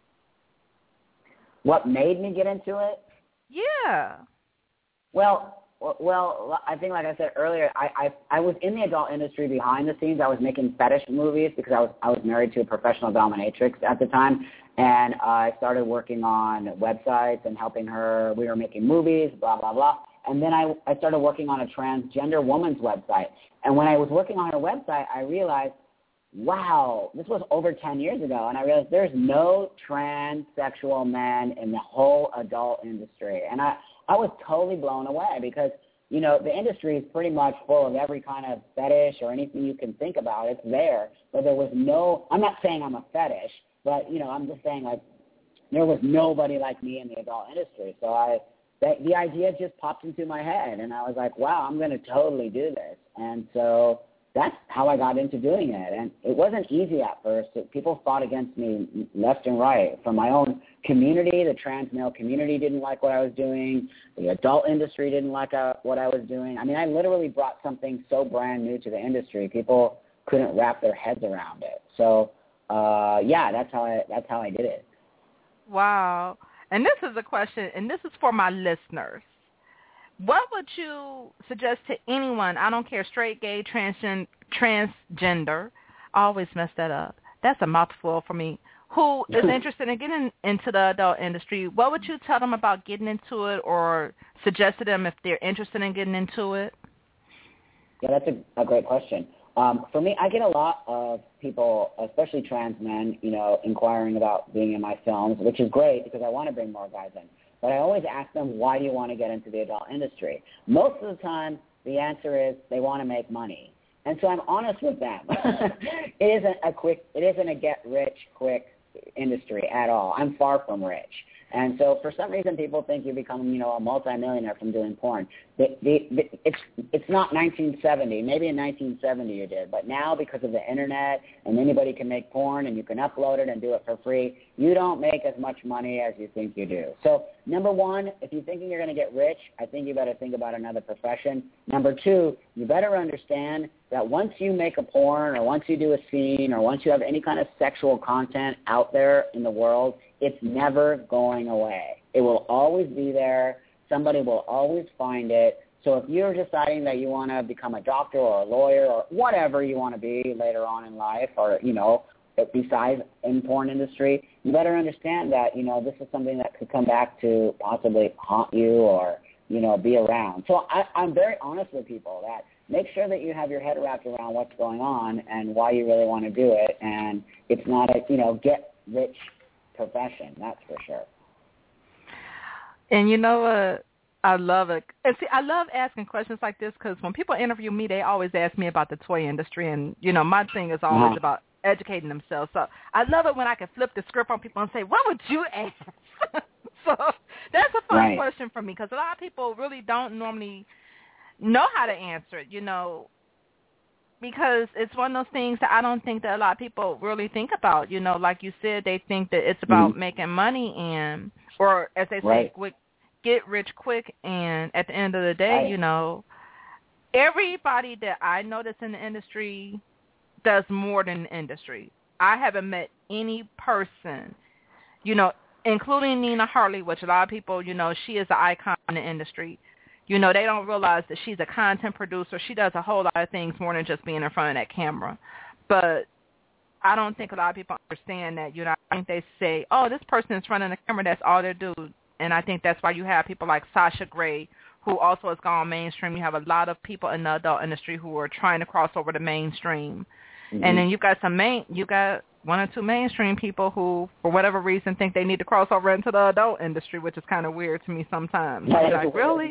What made me get into it? Yeah. Well, I think, like I said earlier, I was in the adult industry behind the scenes. I was making fetish movies because I was married to a professional dominatrix at the time, and I started working on websites and helping her. We were making movies, blah, blah, blah. And then I started working on a transgender woman's website. And when I was working on her website, I realized, wow, this was over 10 years ago, and I realized there's no transsexual men in the whole adult industry. And I was totally blown away because, the industry is pretty much full of every kind of fetish or anything you can think about. It's there. But there was I'm not saying I'm a fetish, but, I'm just saying, like, there was nobody like me in the adult industry. So the idea just popped into my head, and I was like, wow, I'm going to totally do this. And so that's how I got into doing it. And it wasn't easy at first. People fought against me left and right. From my own community, the trans male community didn't like what I was doing. The adult industry didn't like what I was doing. I mean, I literally brought something so brand new to the industry. People couldn't wrap their heads around it. So, that's how I did it. Wow. And this is a question, and this is for my listeners. What would you suggest to anyone, I don't care, straight, gay, transgender, I always mess that up. That's a mouthful for me, who is interested in getting into the adult industry? What would you tell them about getting into it, or suggest to them if they're interested in getting into it? Yeah, that's a great question. For me, I get a lot of people, especially trans men, inquiring about being in my films, which is great because I want to bring more guys in. But I always ask them, why do you want to get into the adult industry? Most of the time, the answer is they want to make money. And so I'm honest with them. It isn't a get-rich-quick industry at all. I'm far from rich. And so for some reason, people think you become, a multimillionaire from doing porn. It's not 1970. Maybe in 1970 you did. But now, because of the Internet and anybody can make porn and you can upload it and do it for free, you don't make as much money as you think you do. So, number one, if you're thinking you're going to get rich, I think you better think about another profession. Number two, you better understand that once you make a porn or once you do a scene or once you have any kind of sexual content out there in the world, it's never going away. It will always be there. Somebody will always find it. So if you're deciding that you want to become a doctor or a lawyer or whatever you want to be later on in life, or, besides in porn industry, you better understand that, this is something that could come back to possibly haunt you or, be around. So I'm very honest with people that make sure that you have your head wrapped around what's going on and why you really want to do it. And it's not a, get-rich profession, that's for sure. And you know what? I love it. And see, I love asking questions like this because when people interview me, they always ask me about the toy industry. And, my thing is always about educating themselves. So I love it when I can flip the script on people and say, what would you ask? So that's a fun question for me because a lot of people really don't normally know how to answer it, because it's one of those things that I don't think that a lot of people really think about. Like you said, they think that it's about making money and, or as they say, get rich quick. And at the end of the day, everybody that I notice in the industry does more than the industry. I haven't met any person, including Nina Hartley, which a lot of people, she is an icon in the industry. They don't realize that she's a content producer. She does a whole lot of things more than just being in front of that camera. But I don't think a lot of people understand that. I think they say, oh, this person is running the camera, that's all they do. And I think that's why you have people like Sasha Grey, who also has gone mainstream. You have a lot of people in the adult industry who are trying to cross over to mainstream. Mm-hmm. And then you got one or two mainstream people who, for whatever reason, think they need to cross over into the adult industry, which is kind of weird to me sometimes. Like, really?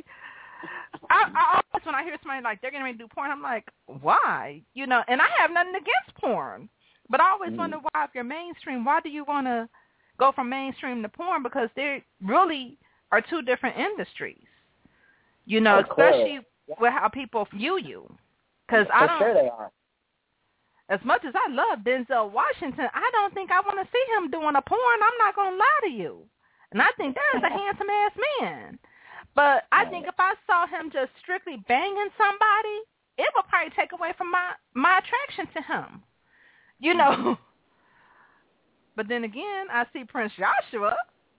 I always, when I hear somebody like they're getting ready to do porn, I'm like, why? And I have nothing against porn, but I always wonder why, if you're mainstream, why do you want to go from mainstream to porn? Because they really are two different industries, especially with how people view you. Because sure they are. As much as I love Denzel Washington, I don't think I want to see him doing a porn. I'm not going to lie to you. And I think that is a handsome-ass man. But I think if I saw him just strictly banging somebody, it would probably take away from my attraction to him, But then again, I see Prince Joshua.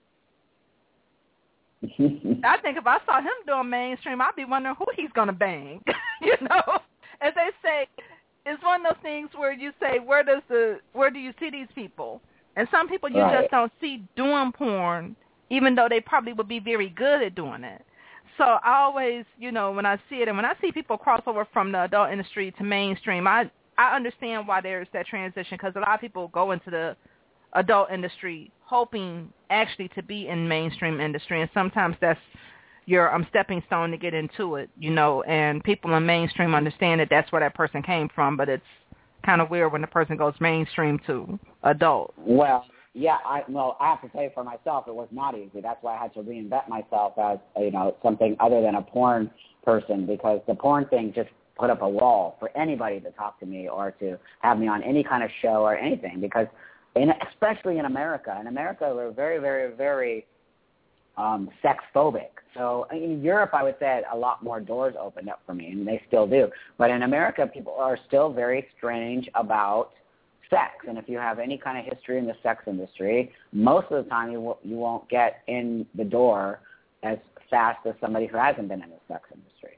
I think if I saw him doing mainstream, I'd be wondering who he's going to bang, As they say, it's one of those things where you say, where do you see these people? And some people you just don't see doing porn, even though they probably would be very good at doing it. So I always, when I see it, and when I see people cross over from the adult industry to mainstream, I understand why there's that transition, because a lot of people go into the adult industry hoping actually to be in mainstream industry, and sometimes that's your stepping stone to get into it, and people in mainstream understand that that's where that person came from, but it's kind of weird when the person goes mainstream to adult. Well, yeah, I have to say for myself, it was not easy. That's why I had to reinvent myself as, something other than a porn person, because the porn thing just put up a wall for anybody to talk to me or to have me on any kind of show or anything, because especially in America. In America, we're very, very, very sex phobic. So in Europe, I would say a lot more doors opened up for me, and they still do. But in America, people are still very strange about sex. And if you have any kind of history in the sex industry, most of the time you won't get in the door as fast as somebody who hasn't been in the sex industry.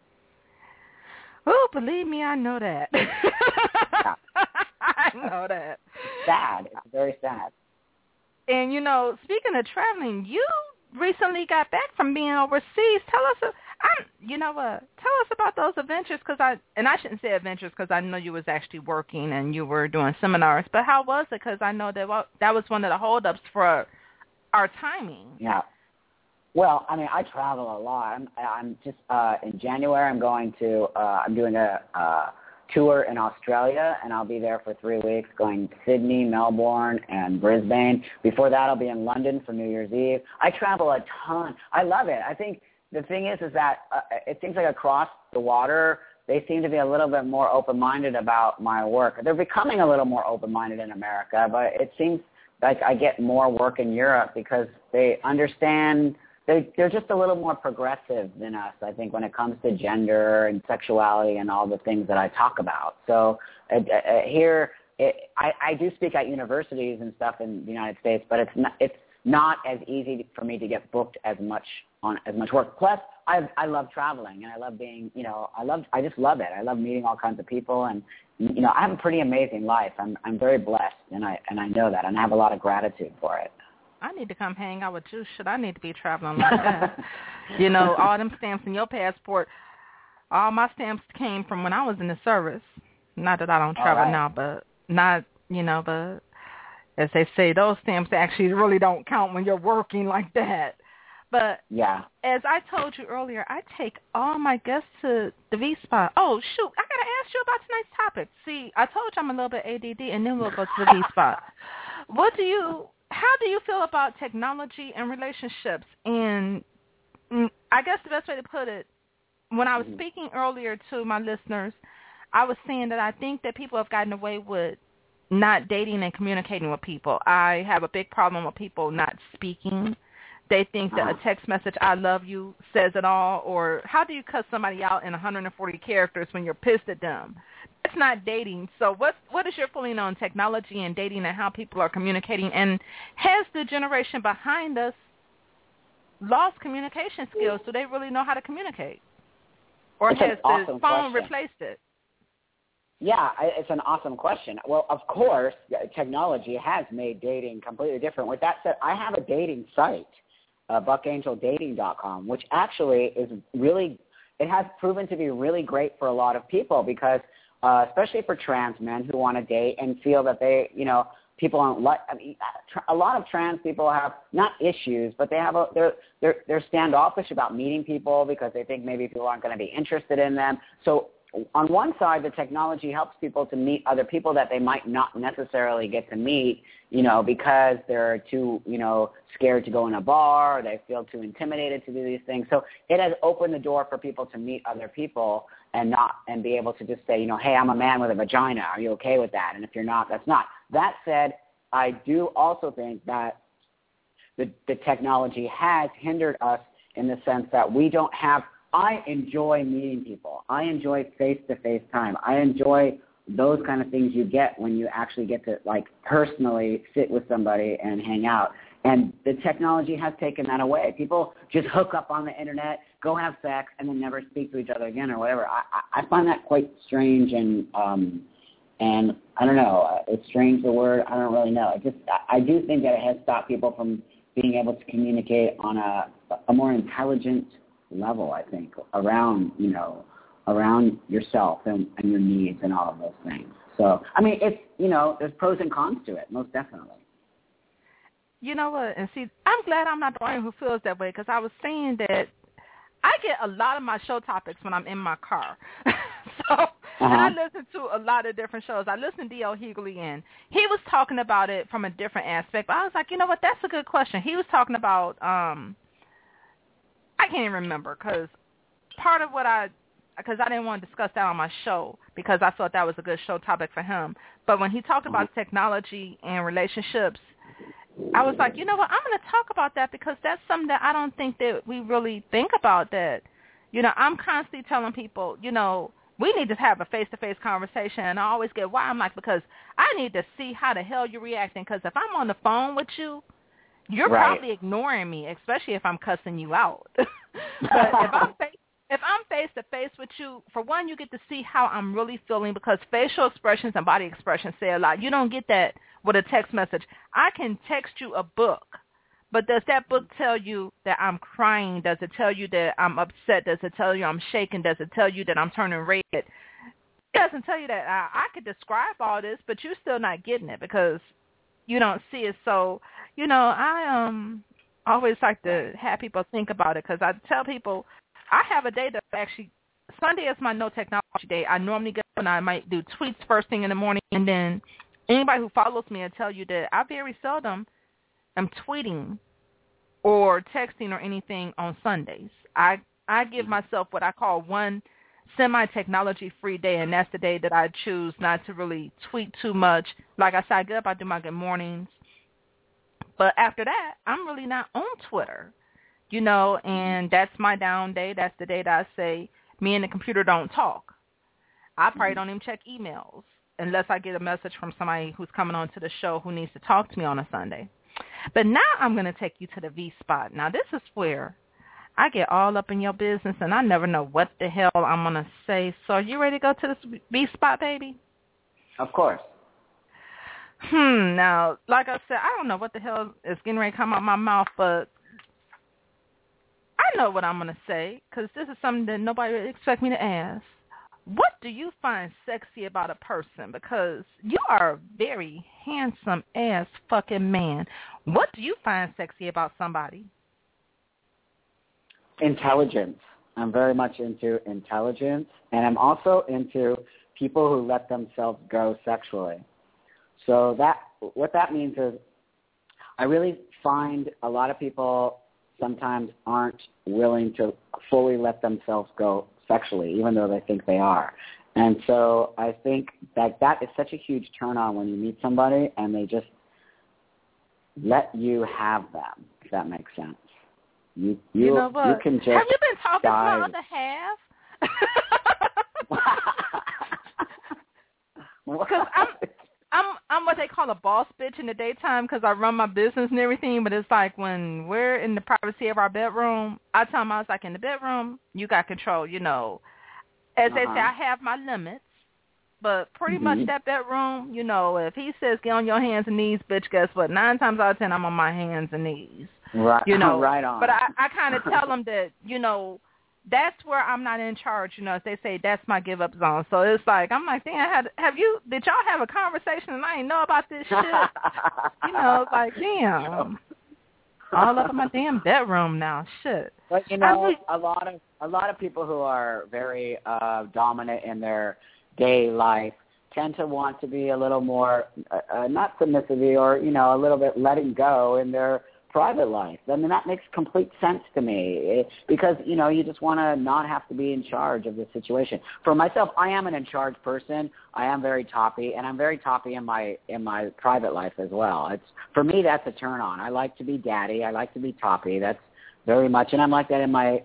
Oh, believe me, I know that. Yeah. I know that. Sad. It's very sad. And, speaking of traveling, you recently got back from being overseas. Tell us, tell us about those adventures, and I shouldn't say adventures because I know you was actually working and you were doing seminars, but how was it? Because I know that was one of the holdups for our timing. Yeah. Well, I travel a lot. I'm just, in January, I'm doing a tour in Australia, and I'll be there for 3 weeks, going to Sydney, Melbourne, and Brisbane. Before that, I'll be in London for New Year's Eve. I travel a ton. I love it. I think the thing is that it seems like across the water, they seem to be a little bit more open-minded about my work. They're becoming a little more open-minded in America, but it seems like I get more work in Europe because they understand. They're just a little more progressive than us, I think, when it comes to gender and sexuality and all the things that I talk about. So here, I do speak at universities and stuff in the United States, but it's not as easy for me to get booked as much on as much work. Plus, I love traveling, and I love being, I just love it. I love meeting all kinds of people, and I have a pretty amazing life. I'm very blessed, and I know that, and I have a lot of gratitude for it. I need to come hang out with you. Should I need to be traveling like that? All them stamps in your passport. All my stamps came from when I was in the service. Not that I don't travel now, but not, but as they say, those stamps actually really don't count when you're working like that. But as I told you earlier, I take all my guests to the V-Spot. Oh, shoot, I got to ask you about tonight's topic. See, I told you I'm a little bit ADD, and then we'll go to the V-Spot. How do you feel about technology and relationships? And I guess the best way to put it, when I was speaking earlier to my listeners, I was saying that I think that people have gotten away with not dating and communicating with people. I have a big problem with people not speaking. They think that a text message, I love you, says it all. Or how do you cuss somebody out in 140 characters when you're pissed at them? That's not dating. So what is your feeling on technology and dating and how people are communicating? And has the generation behind us lost communication skills? Do they really know how to communicate? Or has the phone replaced it? Yeah, it's an awesome question. Well, of course, technology has made dating completely different. With that said, I have a dating site, BuckAngelDating.com, which actually is really, it has proven to be really great for a lot of people because, especially for trans men who want to date and feel that they, people aren't like. I mean, a lot of trans people have not issues, but they have they're standoffish about meeting people because they think maybe people aren't going to be interested in them. So on one side, the technology helps people to meet other people that they might not necessarily get to meet, because they're too, scared to go in a bar or they feel too intimidated to do these things. So it has opened the door for people to meet other people and be able to just say, hey, I'm a man with a vagina. Are you okay with that? And if you're not, that's not. That said, I do also think that the technology has hindered us in the sense that we don't have. I enjoy meeting people. I enjoy face-to-face time. I enjoy those kind of things you get when you actually get to, personally sit with somebody and hang out. And the technology has taken that away. People just hook up on the Internet, go have sex, and then never speak to each other again or whatever. I find that quite strange, and I don't know. Is strange the word? I don't really know. I do think that it has stopped people from being able to communicate on a more intelligent level, I think, around yourself and your needs and all of those things. So, I mean, it's, there's pros and cons to it, most definitely. You know what? And see, I'm glad I'm not the one who feels that way because I was saying that I get a lot of my show topics when I'm in my car. And I listen to a lot of different shows. I listened to D.L. Hughley, and he was talking about it from a different aspect. But I was like, you know what? That's a good question. He was talking about I can't even remember because part of because I didn't want to discuss that on my show because I thought that was a good show topic for him. But when he talked about technology and relationships, I was like, you know what, I'm going to talk about that because that's something that I don't think that we really think about that. I'm constantly telling people, we need to have a face-to-face conversation. And I always get why. I'm like, because I need to see how the hell you're reacting because if I'm on the phone with you, you're probably ignoring me, especially if I'm cussing you out. But if I'm face-to-face with you, for one, you get to see how I'm really feeling because facial expressions and body expressions say a lot. You don't get that with a text message. I can text you a book, but does that book tell you that I'm crying? Does it tell you that I'm upset? Does it tell you I'm shaking? Does it tell you that I'm turning red? It doesn't tell you that. I could describe all this, but you're still not getting it because you don't see it. So, I always like to have people think about it because I tell people I have a day that actually Sunday is my no technology day. I normally get up and I might do tweets first thing in the morning, and then anybody who follows me will tell you that I very seldom am tweeting or texting or anything on Sundays. I give myself what I call one semi-technology free day, and that's the day that I choose not to really tweet too much. Like I said, I get up, I do my good mornings. But after that, I'm really not on Twitter, and that's my down day. That's the day that I say me and the computer don't talk. I probably don't even check emails unless I get a message from somebody who's coming on to the show who needs to talk to me on a Sunday. But now I'm going to take you to the V-Spot. Now, this is where I get all up in your business, and I never know what the hell I'm going to say. So are you ready to go to this B-spot, baby? Of course. Now, like I said, I don't know what the hell is getting ready to come out my mouth, but I know what I'm going to say, because this is something that nobody would expect me to ask. What do you find sexy about a person? Because you are a very handsome-ass fucking man. What do you find sexy about somebody? Intelligence. I'm very much into intelligence, and I'm also into people who let themselves go sexually. So what that means is I really find a lot of people sometimes aren't willing to fully let themselves go sexually, even though they think they are. And so I think that is such a huge turn on when you meet somebody and they just let you have them, if that makes sense. You know what? You can just have you been talking dive. to my other half? Because I'm what they call a boss bitch in the daytime because I run my business and everything, but it's like when we're in the privacy of our bedroom, I tell them I was like, in the bedroom, you got control, you know. As they say, I have my limits, but pretty much that bedroom, you know, if he says get on your hands and knees, bitch, guess what? 9 times out of 10, I'm on my hands and knees. Right, you know, right on. But I kind of tell them that, you know, that's where I'm not in charge, you know, as they say, that's my give-up zone. So it's like, I'm like, damn, did y'all have a conversation and I didn't know about this shit? You know, like, damn. All up in my damn bedroom now, shit. But, you know, a lot of people who are very dominant in their gay life tend to want to be a little more, not submissive or, you know, a little bit letting go in their private life. I mean, that makes complete sense to me because, you know, you just want to not have to be in charge of the situation. For myself, I am an in-charge person. I am very toppy, and I'm very toppy in my private life as well. For me, that's a turn on. I like to be daddy. I like to be toppy. That's very much, and I'm like that in my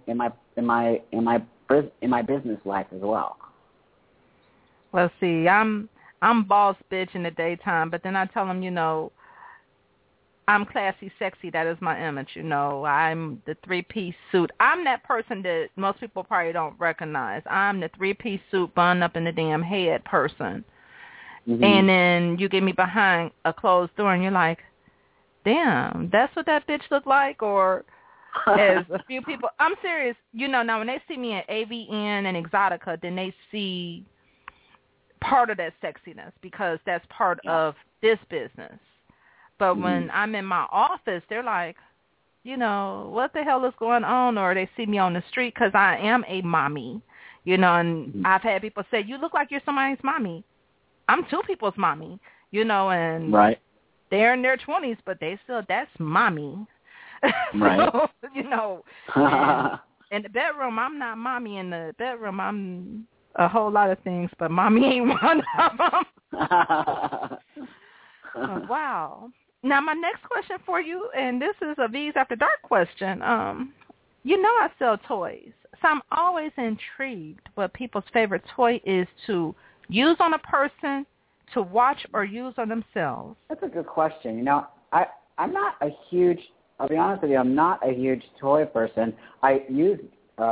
business life as well. Well, see, I'm boss bitch in the daytime, but then I tell them, you know, I'm classy, sexy. That is my image, you know. I'm the 3-piece suit. I'm that person that most people probably don't recognize. I'm the 3-piece suit, bun up in the damn head person. And then you get me behind a closed door, and you're like, damn, that's what that bitch looked like? Or as a few people, I'm serious. You know, now when they see me at AVN and Exotica, then they see part of that sexiness because that's part of this business. But when I'm in my office, they're like, you know, what the hell is going on? Or they see me on the street because I am a mommy, you know, and I've had people say, you look like you're somebody's mommy. I'm 2 people's mommy, you know, and they're in their 20s, but they still, that's mommy. Right. So, you know, in the bedroom, I'm not mommy. In the bedroom, I'm a whole lot of things, but mommy ain't one of them. Wow. Now, my next question for you, and this is a V's After Dark question. You know I sell toys, so I'm always intrigued what people's favorite toy is to use on a person, to watch, or use on themselves. That's a good question. You know, I'm not a huge, I'll be honest with you, I'm not a huge toy person. I use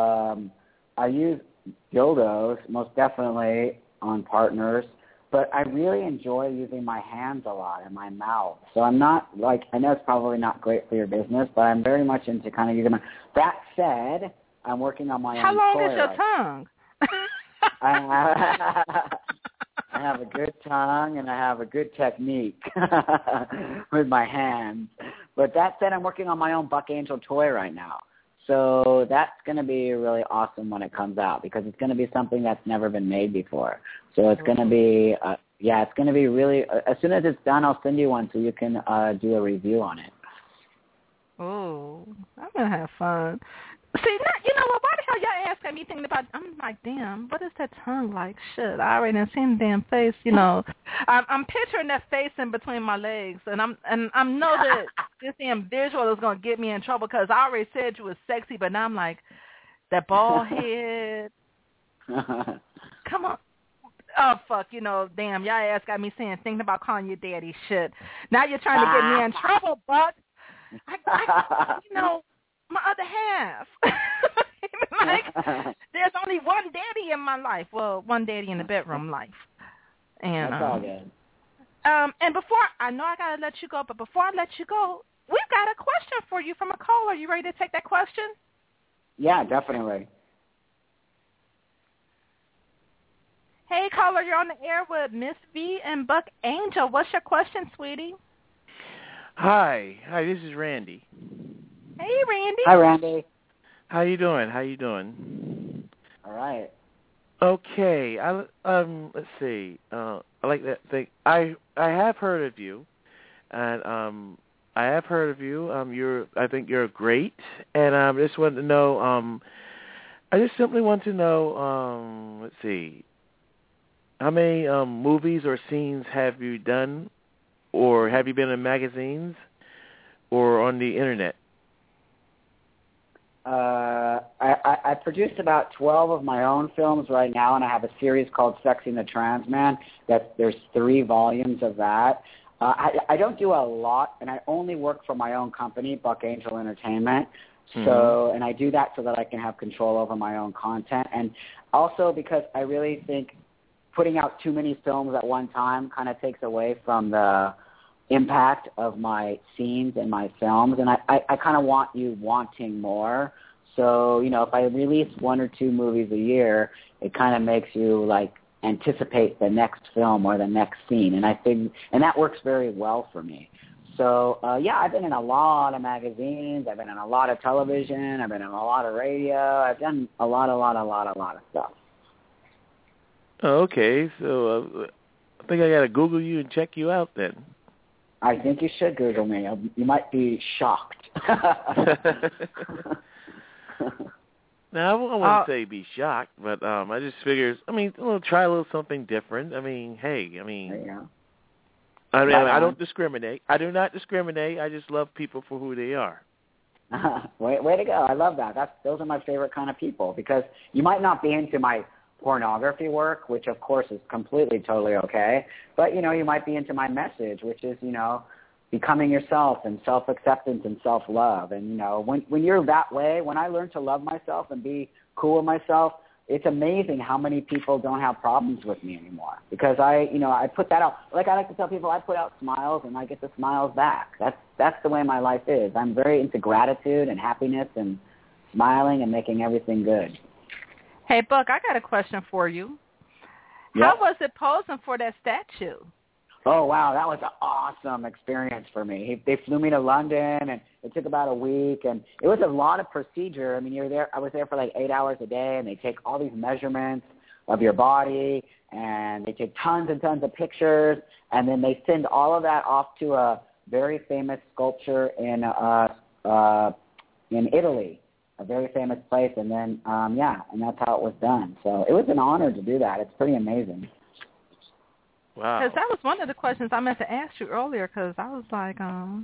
dildos, most definitely, on partners. But I really enjoy using my hands a lot and my mouth. So I'm not like, I know it's probably not great for your business, but I'm very much into kind of using my, that said, I'm working on my own toy. How long is your tongue? I have a good tongue and I have a good technique with my hands. But that said, I'm working on my own Buck Angel toy right now. So that's going to be really awesome when it comes out because it's going to be something that's never been made before. So it's going to be, it's going to be really, as soon as it's done, I'll send you one so you can do a review on it. Oh, I'm going to have fun. See, you know what, why the hell y'all asking me thinking about, I'm like, damn, what is that tongue like? Shit, I already done seen the damn face, you know. I'm picturing that face in between my legs, and I know that this damn visual is going to get me in trouble because I already said you was sexy, but now I'm like, that bald head. Come on. Oh, fuck, you know, damn, y'all ass got me thinking about calling you daddy shit. Now you're trying to get me in trouble, Buck. I you know, my other half. like, there's only one daddy in my life. Well, one daddy in the bedroom life. And, that's all good. And before, I know I got to let you go, but before I let you go, we've got a question for you from a caller. You ready to take that question? Yeah, definitely. Hey, caller, you're on the air with Miss V and Buck Angel. What's your question, sweetie? Hi, this is Randy. Hey, Randy. Hi, Randy. How you doing? All right. Okay, let's see. I like that thing. I have heard of you, and I think you're great, and I just wanted to know. I just simply want to know. Let's see. How many movies or scenes have you done, or have you been in magazines, or on the internet? I produced about 12 of my own films right now, and I have a series called Sexing the Trans Man. There's 3 volumes of that. I don't do a lot, and I only work for my own company, Buck Angel Entertainment. So, and I do that so that I can have control over my own content, and also because I really think putting out too many films at one time kind of takes away from the impact of my scenes and my films, and I kind of want you wanting more. So, if I release 1 or 2 movies a year, it kind of makes you like anticipate the next film or the next scene, and I think, and that works very well for me. So, I've been in a lot of magazines, I've been in a lot of television, I've been in a lot of radio, I've done a lot of stuff. Oh, okay, so I think I got to Google you and check you out then. I think you should Google me. You might be shocked. Now, I wouldn't say be shocked, but I just figure, we'll try a little something different. Hey, Yeah. I don't discriminate. I do not discriminate. I just love people for who they are. Way to go. I love that. Those are my favorite kind of people, because you might not be into my pornography work, which of course is completely, totally okay. But, you might be into my message, which is, becoming yourself and self-acceptance and self-love. And, when you're that way, when I learned to love myself and be cool with myself, it's amazing how many people don't have problems with me anymore. Because I put that out. Like I like to tell people, I put out smiles and I get the smiles back. That's the way my life is. I'm very into gratitude and happiness and smiling and making everything good. Hey, Buck, I got a question for you. Yep. How was it posing for that statue? Oh, wow, that was an awesome experience for me. They flew me to London, and it took about a week, and it was a lot of procedure. I was there for like 8 hours a day, and they take all these measurements of your body, and they take tons and tons of pictures, and then they send all of that off to a very famous sculpture in Italy, a very famous place, and then, and that's how it was done. So it was an honor to do that. It's pretty amazing. Wow. Because that was one of the questions I meant to ask you earlier, because I was like,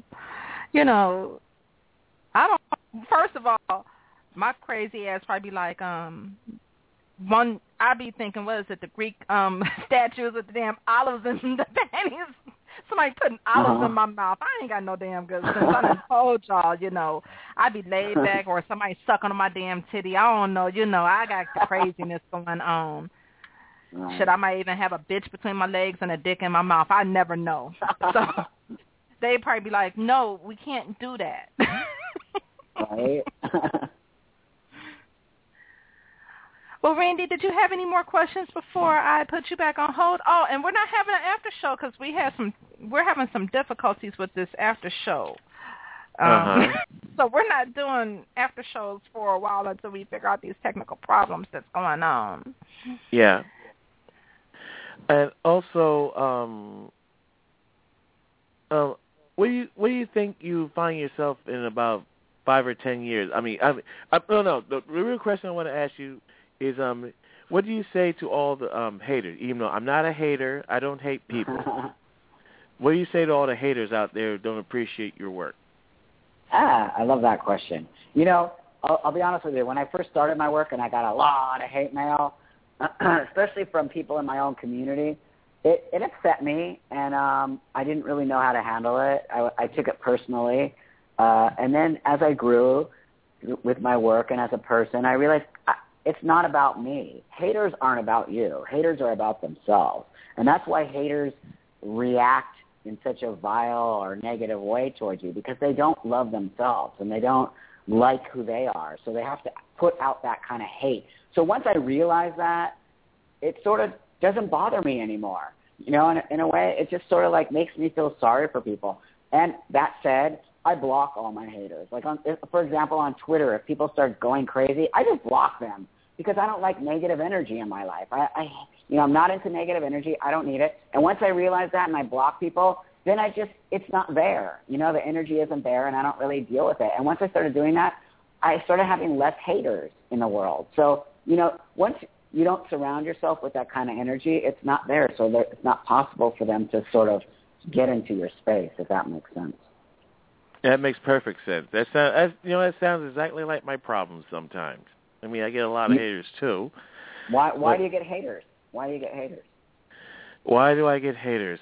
first of all, my crazy ass probably be like, I'd be thinking, what is it, the Greek statues with the damn olives in the panties? Somebody putting olives in my mouth. I ain't got no damn good sense. I done told y'all, I'd be laid back, or somebody sucking on my damn titty. I don't know, I got craziness going on. Right. Should I might even have a bitch between my legs and a dick in my mouth? I never know. So they'd probably be like, no, we can't do that. Right. Well, Randy, did you have any more questions before I put you back on hold? Oh, and we're not having an after show because we're having some difficulties with this after show. So we're not doing after shows for a while until we figure out these technical problems that's going on. Yeah. And also, where do you think you find yourself in about 5 or 10 years? No. The real question I want to ask you is, what do you say to all the haters? Even though I'm not a hater, I don't hate people. What do you say to all the haters out there who don't appreciate your work? I love that question. I'll be honest with you. When I first started my work and I got a lot of hate mail, especially from people in my own community, it upset me, and I didn't really know how to handle it. I took it personally. And then as I grew with my work and as a person, I realized it's not about me. Haters aren't about you. Haters are about themselves. And that's why haters react in such a vile or negative way towards you, because they don't love themselves and they don't like who they are. So they have to put out that kind of hate. So once I realize that, it sort of doesn't bother me anymore. You know, in a way, it just sort of like makes me feel sorry for people. And that said, I block all my haters. Like, for example, on Twitter, if people start going crazy, I just block them because I don't like negative energy in my life. I'm not into negative energy. I don't need it. And once I realize that and I block people, then it's not there. You know, the energy isn't there, and I don't really deal with it. And once I started doing that, I started having less haters in the world. So, you know, once you don't surround yourself with that kind of energy, it's not there. So it's not possible for them to sort of get into your space, if that makes sense. That makes perfect sense. That sounds exactly like my problems sometimes. I mean, I get a lot of haters too. Why do you get haters? Why do you get haters? Why do I get haters?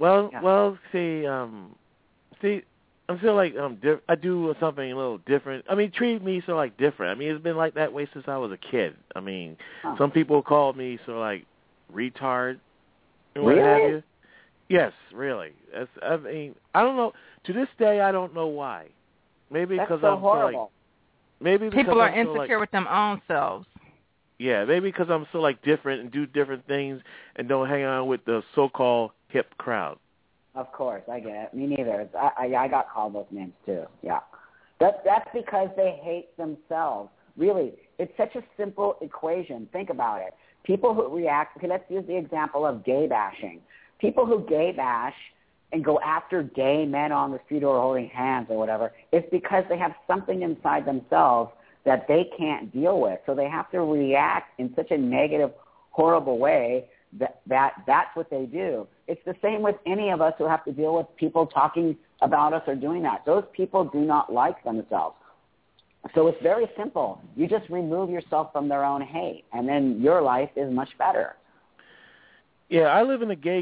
See, I feel like I do something a little different. I mean, treat me so like different. I mean, it's been like that way since I was a kid. I mean, some people call me so like retard and what have you. Yes, really. I mean, I don't know. To this day, I don't know why. Maybe because I'm horrible. Maybe because people are I'm insecure with them own selves. Yeah, maybe because I'm so like different and do different things and don't hang out with the so-called hip crowd. Of course, I get it. Me neither. I got called those names too. Yeah, that's because they hate themselves. Really, it's such a simple equation. Think about it. People who react. Okay, let's use the example of gay bashing. People who gay bash and go after gay men on the street or holding hands or whatever, it's because they have something inside themselves that they can't deal with. So they have to react in such a negative, horrible way that's what they do. It's the same with any of us who have to deal with people talking about us or doing that. Those people do not like themselves. So it's very simple. You just remove yourself from their own hate, and then your life is much better. Yeah, I live in a gay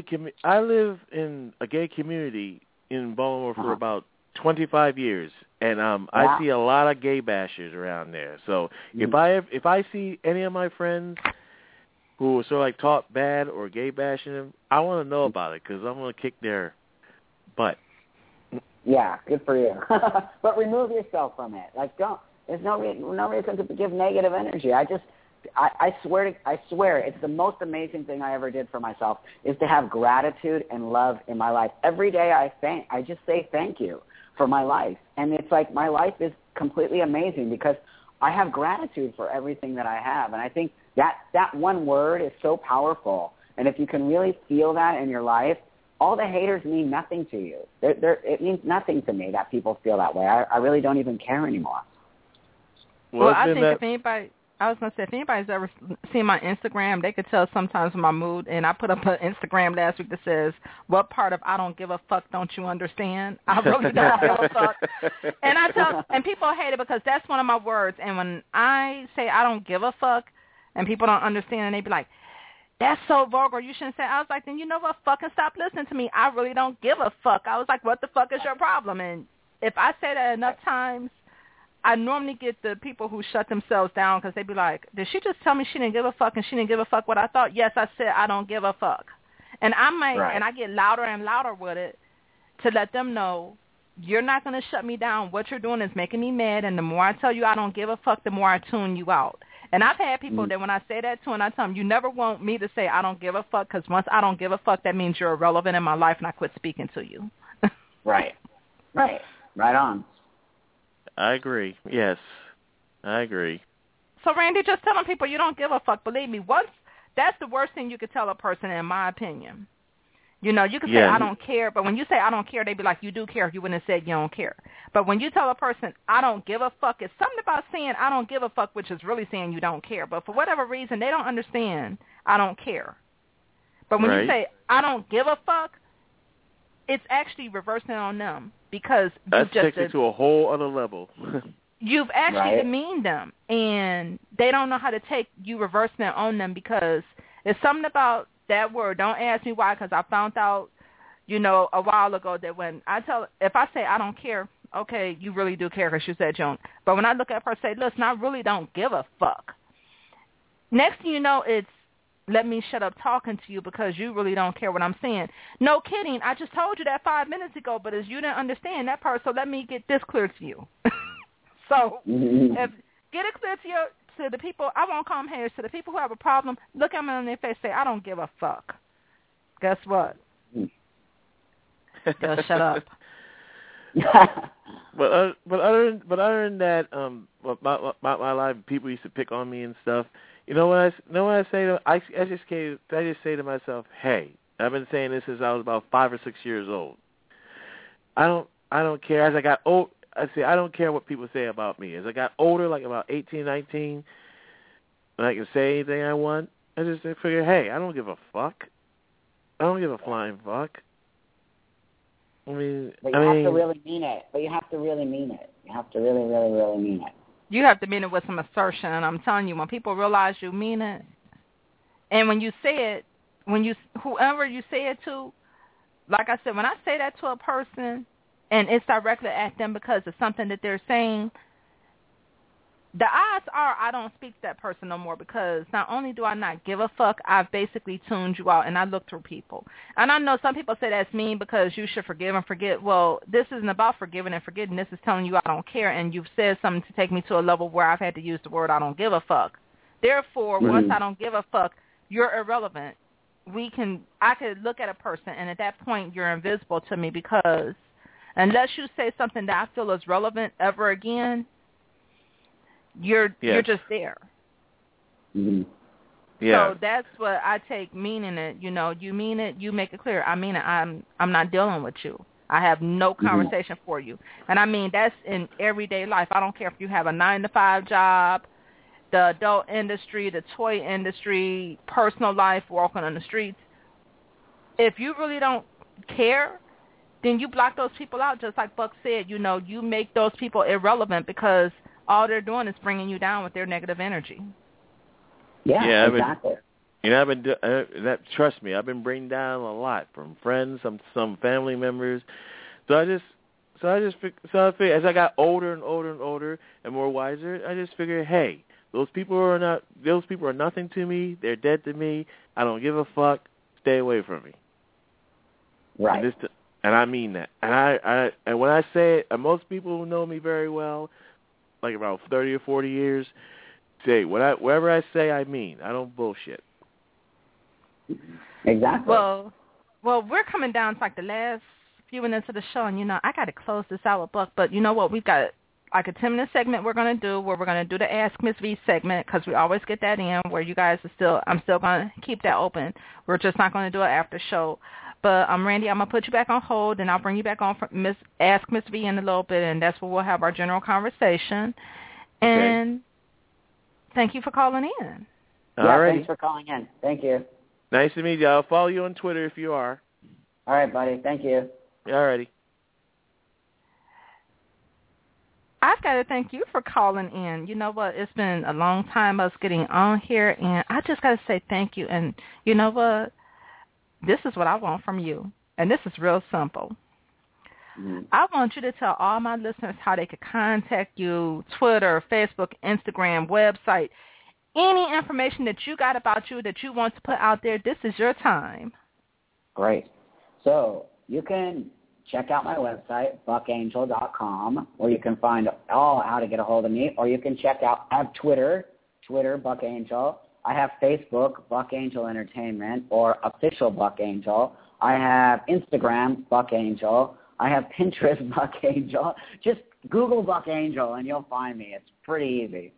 community in Baltimore for about 25 years, and I see a lot of gay bashers around there. So if I see any of my friends who are sort of like talk bad or gay bashing them, I want to know about it because I'm going to kick their butt. Yeah, good for you. But remove yourself from it. Like, there's no reason to give negative energy. I swear it's the most amazing thing I ever did for myself is to have gratitude and love in my life. Every day I just say thank you for my life. And it's like my life is completely amazing because I have gratitude for everything that I have. And I think that one word is so powerful. And if you can really feel that in your life, all the haters mean nothing to you. It means nothing to me that people feel that way. I really don't even care anymore. Well, I think if anybody's ever seen my Instagram, they could tell sometimes my mood. And I put up an Instagram last week that says, what part of I don't give a fuck don't you understand? I really don't give a fuck. And people hate it because that's one of my words. And when I say I don't give a fuck and people don't understand, and they be like, that's so vulgar, you shouldn't say. I was like, then you know what, fucking stop listening to me. I really don't give a fuck. I was like, what the fuck is your problem? And if I say that enough times, I normally get the people who shut themselves down because they be like, did she just tell me she didn't give a fuck and she didn't give a fuck what I thought? Yes, I said I don't give a fuck. And and I get louder and louder with it to let them know you're not going to shut me down. What you're doing is making me mad, and the more I tell you I don't give a fuck, the more I tune you out. And I've had people that when I say that to, and I tell them, you never want me to say I don't give a fuck because once I don't give a fuck, that means you're irrelevant in my life and I quit speaking to you. Right on. I agree. Yes, I agree. So, Randy, just telling people you don't give a fuck, believe me, that's the worst thing you could tell a person, in my opinion. You know, you can say, I don't care, but when you say I don't care, they be like, you do care. You wouldn't have said you don't care. But when you tell a person, I don't give a fuck, it's something about saying I don't give a fuck, which is really saying you don't care. But for whatever reason, they don't understand I don't care. But when you say I don't give a fuck, it's actually reversing on them because that takes it to a whole other level. You've actually demeaned them, and they don't know how to take you reversing it on them because it's something about that word. Don't ask me why, because I found out, a while ago that if I say I don't care, okay, you really do care because you said you don't. But when I look at her and say, listen, I really don't give a fuck. Next thing you know, it's let me shut up talking to you because you really don't care what I'm saying. No kidding. I just told you that 5 minutes ago, but as you didn't understand that part, so let me get this clear to you. So if get it clear to the people, I won't call them haters, to the people who have a problem, look at them in their face, say, I don't give a fuck. Guess what? They'll shut up. But other than that, my life, people used to pick on me and stuff. You know what I say to I just say to myself, hey, I've been saying this since I was about 5 or 6 years old. I don't care. As I got old, I don't care what people say about me. As I got older, like about 18, 19, and I can say anything I want, I just figure, hey, I don't give a fuck. I don't give a flying fuck. I mean, but you have to really mean it. You have to really, really mean it. You have to mean it with some assertion, and I'm telling you, when people realize you mean it, and when you say it, whoever you say it to, like I said, when I say that to a person, and it's directly at them because of something that they're saying, the odds are I don't speak to that person no more, because not only do I not give a fuck, I've basically tuned you out, and I look through people. And I know some people say that's mean because you should forgive and forget. Well, this isn't about forgiving and forgetting. This is telling you I don't care, and you've said something to take me to a level where I've had to use the word I don't give a fuck. Therefore, once I don't give a fuck, you're irrelevant. I could look at a person, and at that point, you're invisible to me, because unless you say something that I feel is relevant ever again, you're just there. Mm-hmm. Yeah. So that's what I take meaning it. You know, you mean it, you make it clear. I mean it. I'm not dealing with you. I have no conversation for you. And I mean, that's in everyday life. I don't care if you have a 9-to-5 job, the adult industry, the toy industry, personal life, walking on the streets. If you really don't care, then you block those people out, just like Buck said. You know, you make those people irrelevant, because all they're doing is bringing you down with their negative energy. Yeah, exactly. Trust me, I've been bringing down a lot from friends, some family members. So I figured, as I got older and older and older and more wiser, I just figured, hey, those people are nothing to me. They're dead to me. I don't give a fuck. Stay away from me. Right. And I mean that. And when I say it, and most people who know me very well, like about 30 or 40 years, say whatever I say, I mean. I don't bullshit. Exactly. Well, we're coming down to like the last few minutes of the show, and I got to close this out with Buck. But you know what? We've got like a 10-minute segment we're going to do, where we're going to do the Ask Miss V segment, because we always get that in, where you guys I'm still going to keep that open. We're just not going to do it after show. But Randy, I'm going to put you back on hold, and I'll bring you back on for Ask Miss V in a little bit, and that's where we'll have our general conversation. And thank you for calling in. Yeah, thanks for calling in. Thank you. Nice to meet you. I'll follow you on Twitter if you are. All right, buddy. Thank you. All righty. I've got to thank you for calling in. You know what? It's been a long time us getting on here, and I just got to say thank you. And you know what? This is what I want from you, and this is real simple. I want you to tell all my listeners how they could contact you: Twitter, Facebook, Instagram, website, any information that you got about you that you want to put out there. This is your time. Great. So you can check out my website, buckangel.com, where you can find all how to get a hold of me, or you can check out, I have Twitter, Buck Angel. I have Facebook, Buck Angel Entertainment, or Official Buck Angel. I have Instagram, Buck Angel. I have Pinterest, Buck Angel. Just Google Buck Angel, and you'll find me. It's pretty easy.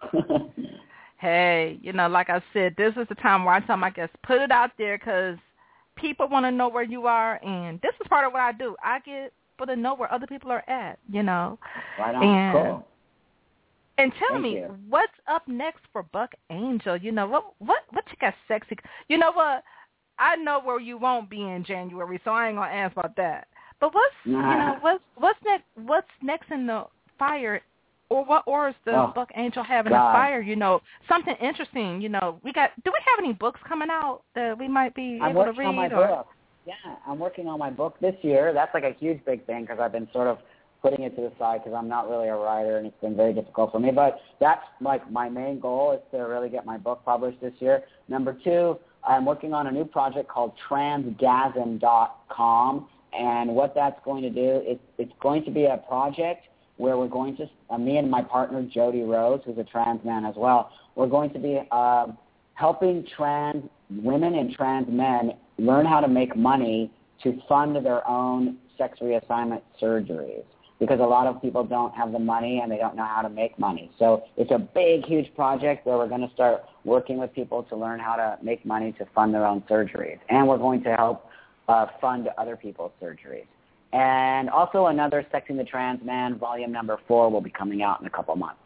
Hey, like I said, this is the time where I tell my guests, put it out there, because people want to know where you are, and this is part of what I do. I get people to know where other people are at, Right on. And, cool. And tell Thank me, you. what's up next for Buck Angel? What you got sexy? You know what? I know where you won't be in January, so I ain't gonna ask about that. But what's next? What's next in the fire? Or what is the Buck Angel having a fire? Something interesting. Do we have any books coming out that we might be able to read? I'm working on my book this year. That's like a huge big thing, because I've been sort of putting it to the side because I'm not really a writer, and it's been very difficult for me. But that's like my main goal is to really get my book published this year. Number 2, I'm working on a new project called Transgasm.com, and what that's going to do is it's going to be a project where we're going to, me and my partner Jody Rose, who's a trans man as well, we're going to be helping trans women and trans men learn how to make money to fund their own sex reassignment surgeries, because a lot of people don't have the money and they don't know how to make money. So it's a big, huge project where we're going to start working with people to learn how to make money to fund their own surgeries. And we're going to help fund other people's surgeries. And also another Sexing the Trans Man, volume number 4, will be coming out in a couple months.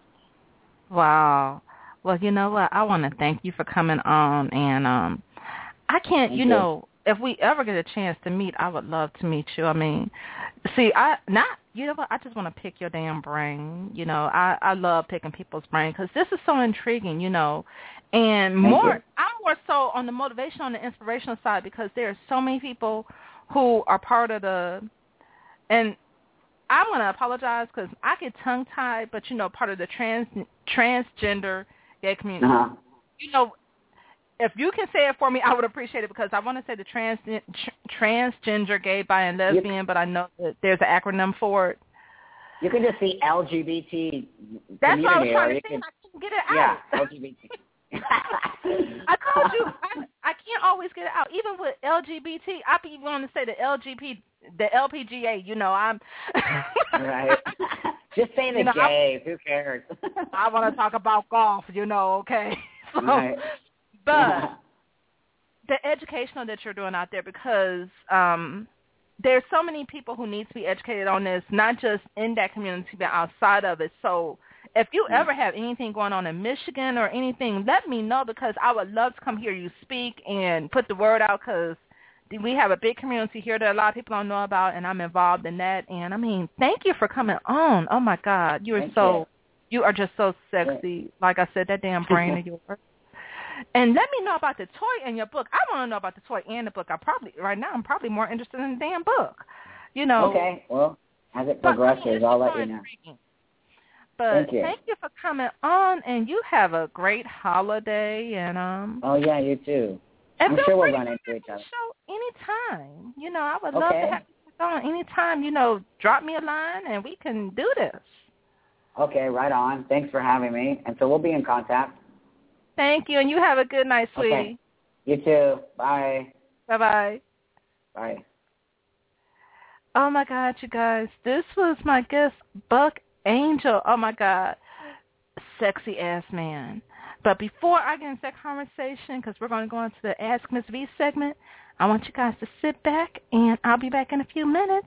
Wow. Well, you know what? I want to thank you for coming on. And I can't, you know, if we ever get a chance to meet, I would love to meet you. I mean, see, you know what? I just want to pick your damn brain. You know, I love picking people's brain because this is so intriguing, you know. And I'm more so on the motivational and the inspirational side because there are so many people who are part of and I want to apologize because I get tongue-tied, but, you know, part of the transgender gay community. Uh-huh. You know, if you can say it for me, I would appreciate it because I want to say the transgender, gay, bi, and lesbian, but I know that there's an acronym for it. You can just see LGBT. That's what I was trying to think. I couldn't get it out. Yeah, LGBT. I told you, I can't always get it out. Even with LGBT, I be willing to say the LPGA, you know, I'm... Right. Just say the gays. Who cares? I want to talk about golf, you know, okay? So, right. But the educational that you're doing out there, because there's so many people who need to be educated on this, not just in that community, but outside of it. So if you ever have anything going on in Michigan or anything, let me know because I would love to come hear you speak and put the word out because we have a big community here that a lot of people don't know about, and I'm involved in that. And, I mean, thank you for coming on. Oh, my God. You are just so sexy. Like I said, that damn brain of yours. And let me know about the toy in your book. I want to know about the toy and the book. I'm probably more interested in the damn book. You know. Okay. Well, as it progresses, I'll let you know. But thank you for coming on, and you have a great holiday. And Oh yeah, you too. And I'm sure we'll run into each other. Show anytime. You know, I would love to have you on anytime. You know, drop me a line and we can do this. Okay, right on. Thanks for having me. And so we'll be in contact. Thank you, and you have a good night, sweetie. Okay. You too. Bye. Bye-bye. Bye. Oh, my God, you guys. This was my guest, Buck Angel. Oh, my God. Sexy-ass man. But before I get into that conversation, because we're going to go into the Ask Ms. V segment, I want you guys to sit back, and I'll be back in a few minutes.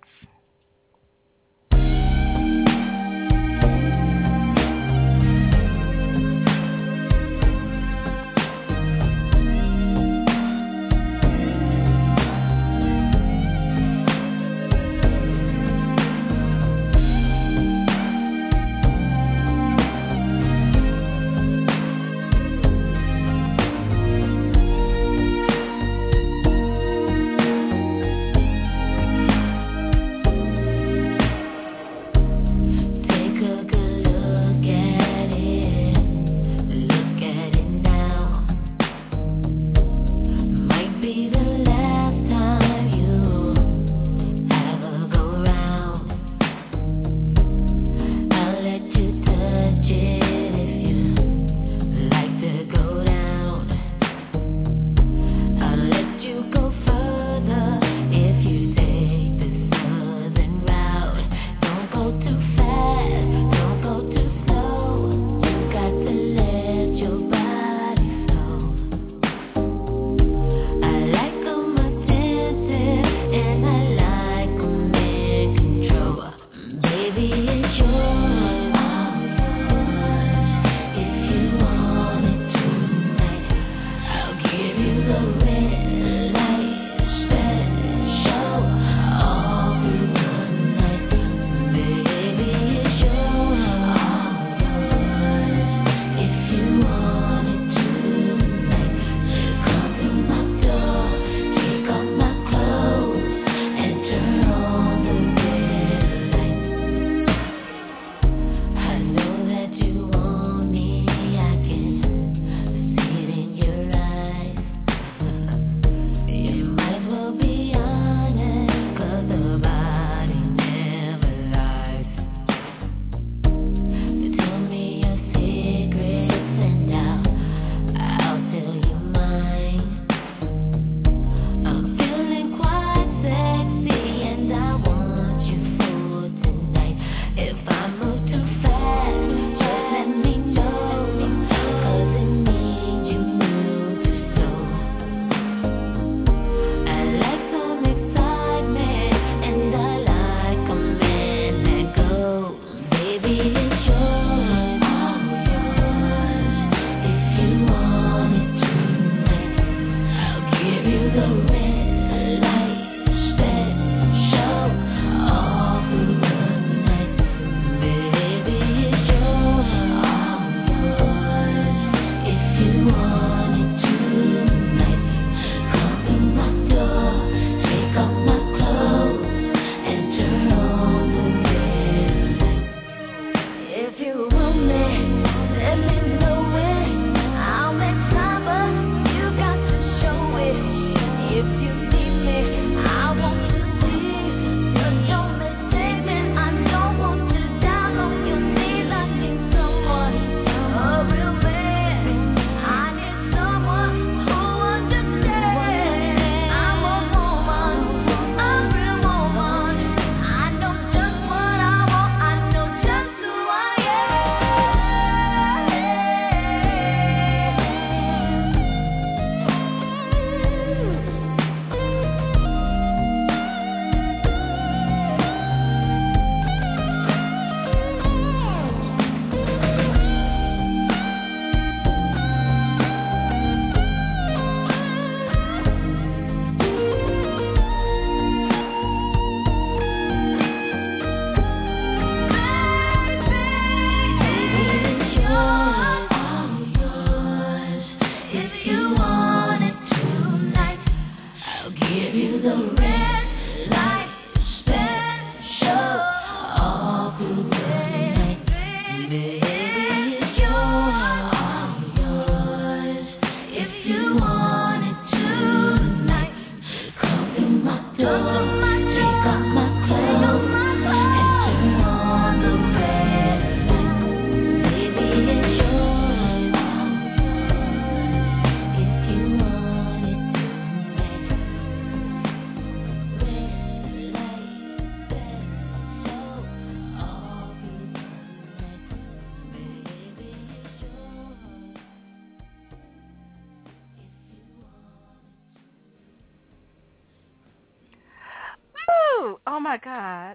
Oh my God.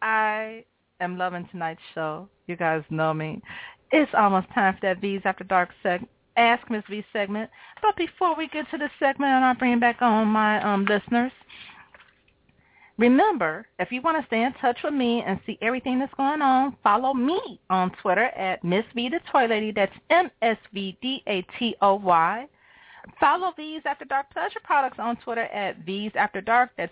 I am loving tonight's show. You guys know me. It's almost time for that V's After Dark Ask Ms. V segment. But before we get to this segment, and I'll bring back on my listeners, remember, if you want to stay in touch with me and see everything that's going on, follow me on Twitter at Miss V the Toy Lady. That's MSVDATOY. Follow V's After Dark Pleasure Products on Twitter at V's After Dark. That's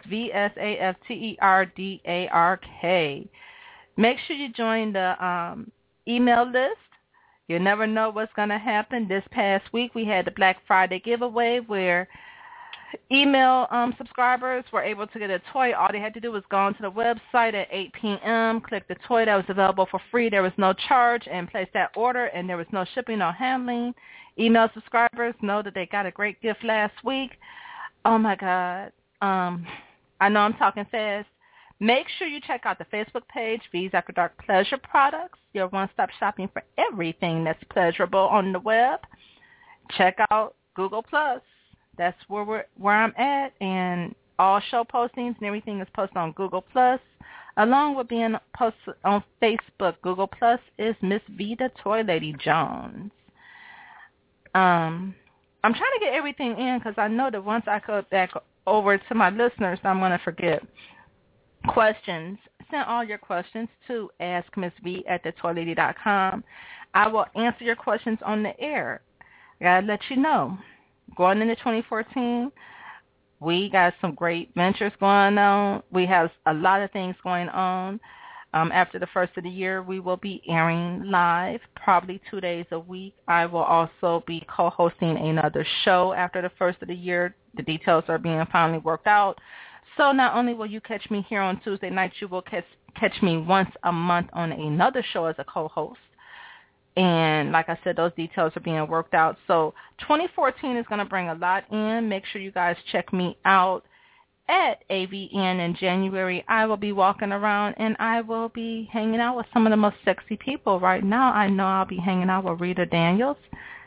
VSAFTERDARK. Make sure you join the email list. You never know what's going to happen. This past week we had the Black Friday giveaway where email subscribers were able to get a toy. All they had to do was go onto the website at 8 p.m., click the toy that was available for free. There was no charge, and place that order, and there was no shipping or handling. Email subscribers know that they got a great gift last week. Oh, my God. I know I'm talking fast. Make sure you check out the Facebook page, V's After Dark Pleasure Products, your one-stop shopping for everything that's pleasurable on the web. Check out Google+. That's where I'm at, and all show postings and everything is posted on Google+, along with being posted on Facebook. Google+ is Miss V the Toy Lady Jones. I'm trying to get everything in because I know that once I go back over to my listeners, I'm going to forget. Questions. Send all your questions to askmissv@thetoylady.com. I will answer your questions on the air. I got to let you know. Going into 2014, we got some great ventures going on. We have a lot of things going on. After the first of the year, we will be airing live, probably 2 days a week. I will also be co-hosting another show after the first of the year. The details are being finally worked out. So not only will you catch me here on Tuesday nights, you will catch me once a month on another show as a co-host. And like I said, those details are being worked out. So 2014 is going to bring a lot in. Make sure you guys check me out at AVN in January. I will be walking around and I will be hanging out with some of the most sexy people. Right now, I know I'll be hanging out with Rita Daniels,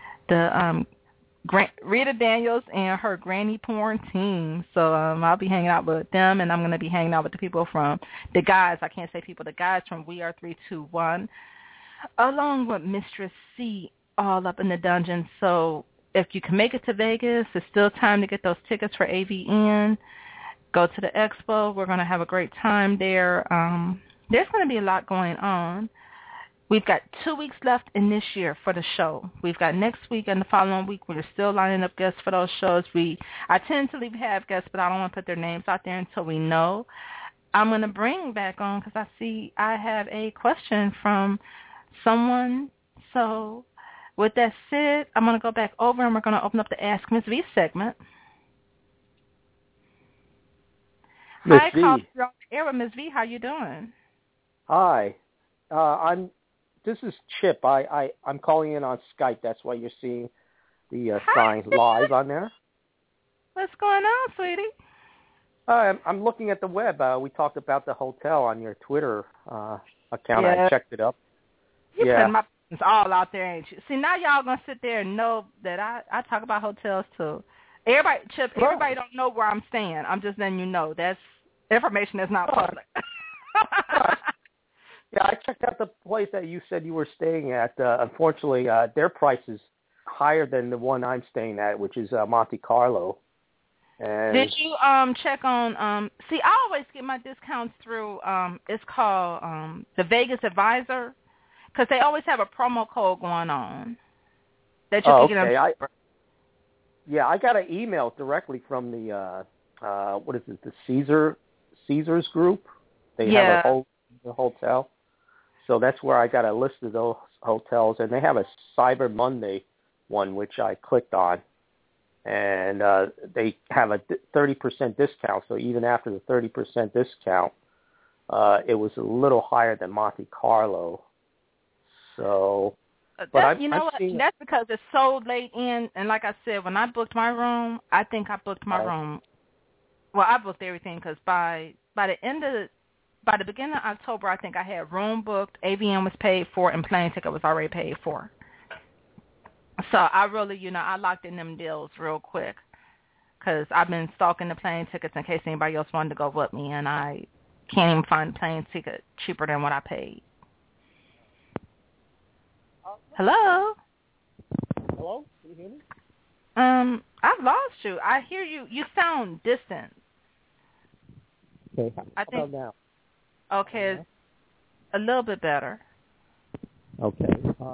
Rita Daniels and her Granny Porn team. So I'll be hanging out with them, and I'm going to be hanging out with the people from the guys. I can't say people, the guys from We Are 321. Along with Mistress C, all up in the dungeon. So if you can make it to Vegas, it's still time to get those tickets for AVN. Go to the expo. We're going to have a great time there. There's going to be a lot going on. We've got 2 weeks left in this year for the show. We've got next week and the following week. We're still lining up guests for those shows. I tend to have guests, but I don't want to put their names out there until we know. I'm going to bring back on because I see I have a question from someone. So with that said, I'm going to go back over and we're going to open up the Ask Ms. V segment. Ms. Hi, V. call through on the air with Ms. V. How you doing? Hi. This is Chip. I'm calling in on Skype. That's why you're seeing the signs live on there. What's going on, sweetie? I'm looking at the web. We talked about the hotel on your Twitter account. Yeah. I checked it up. You're putting my business all out there, ain't you? See, now y'all going to sit there and know that I talk about hotels, too. Everybody, Chip, everybody don't know where I'm staying. I'm just letting you know. That's information that's not public. Yeah, I checked out the place that you said you were staying at. Unfortunately, their price is higher than the one I'm staying at, which is Monte Carlo. And did you check on? See, I always get my discounts through. It's called the Vegas Advisor, because they always have a promo code going on that you can get them. I got an email directly from the what is it? The Caesars Group. They have a hotel. So that's where I got a list of those hotels, and they have a Cyber Monday one, which I clicked on, and they have a 30% discount. So even after the 30% discount, it was a little higher than Monte Carlo. So, but you know what? That's because it's so late in, and like I said, when I booked my room, I think I booked my room. Well, I booked everything because by the beginning of October, I think I had room booked, AVN was paid for, and plane ticket was already paid for. So I really, I locked in them deals real quick because I've been stalking the plane tickets in case anybody else wanted to go with me, and I can't even find a plane ticket cheaper than what I paid. Hello? Hello? Can you hear me? I've lost you. I hear you. You sound distant. Okay, how about now? Okay, it's a little bit better. Okay.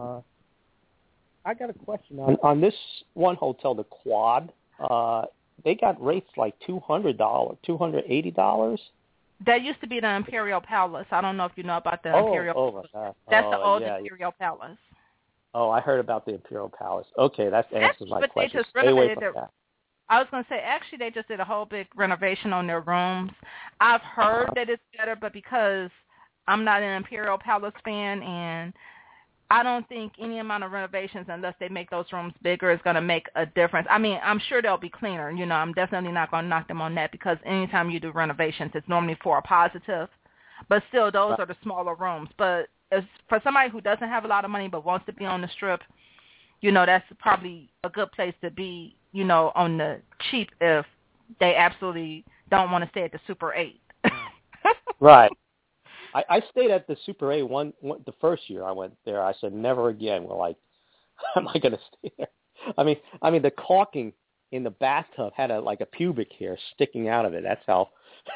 I got a question on this one hotel, the Quad. They got rates like $200, $280. That used to be the Imperial Palace. I don't know if you know about the Imperial Palace. That's the old Imperial Palace. Oh, I heard about the Imperial Palace. Okay, that answers my question. They just Stay away from that. I was going to say, actually, they just did a whole big renovation on their rooms. I've heard that it's better, but because I'm not an Imperial Palace fan, and I don't think any amount of renovations, unless they make those rooms bigger, is going to make a difference. I mean, I'm sure they'll be cleaner. I'm definitely not going to knock them on that because anytime you do renovations, it's normally for a positive. But still, those are the smaller rooms. But for somebody who doesn't have a lot of money but wants to be on the Strip, that's probably a good place to be, on the cheap if they absolutely don't want to stay at the Super 8. Right. I stayed at the Super 8 the first year I went there. I said, never again. Well, am I going to stay there? I mean, the caulking in the bathtub had a pubic hair sticking out of it. That's how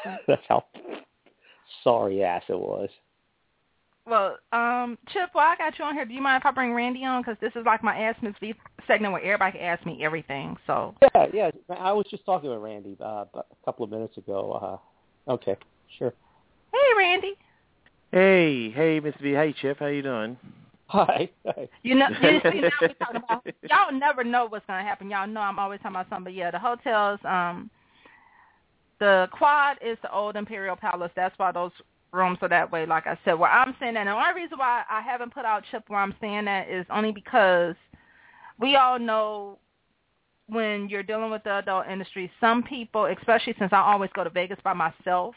sorry ass it was. Well, Chip, while I got you on here, do you mind if I bring Randy on? Because this is like my Ask Ms. V segment where everybody can ask me everything. So Yeah. I was just talking with Randy a couple of minutes ago. Okay, sure. Hey, Randy. Hey, Ms. V. Hey, Chip. How you doing? Hi. You see, now we're talking about, y'all never know what's going to happen. Y'all know I'm always talking about something. But, yeah, the hotels, the Quad is the old Imperial Palace. That's why those rooms are that way, like I said. Where I'm staying at, and the only reason why I haven't put out Chip where I'm staying at is only because we all know when you're dealing with the adult industry, some people, especially since I always go to Vegas by myself,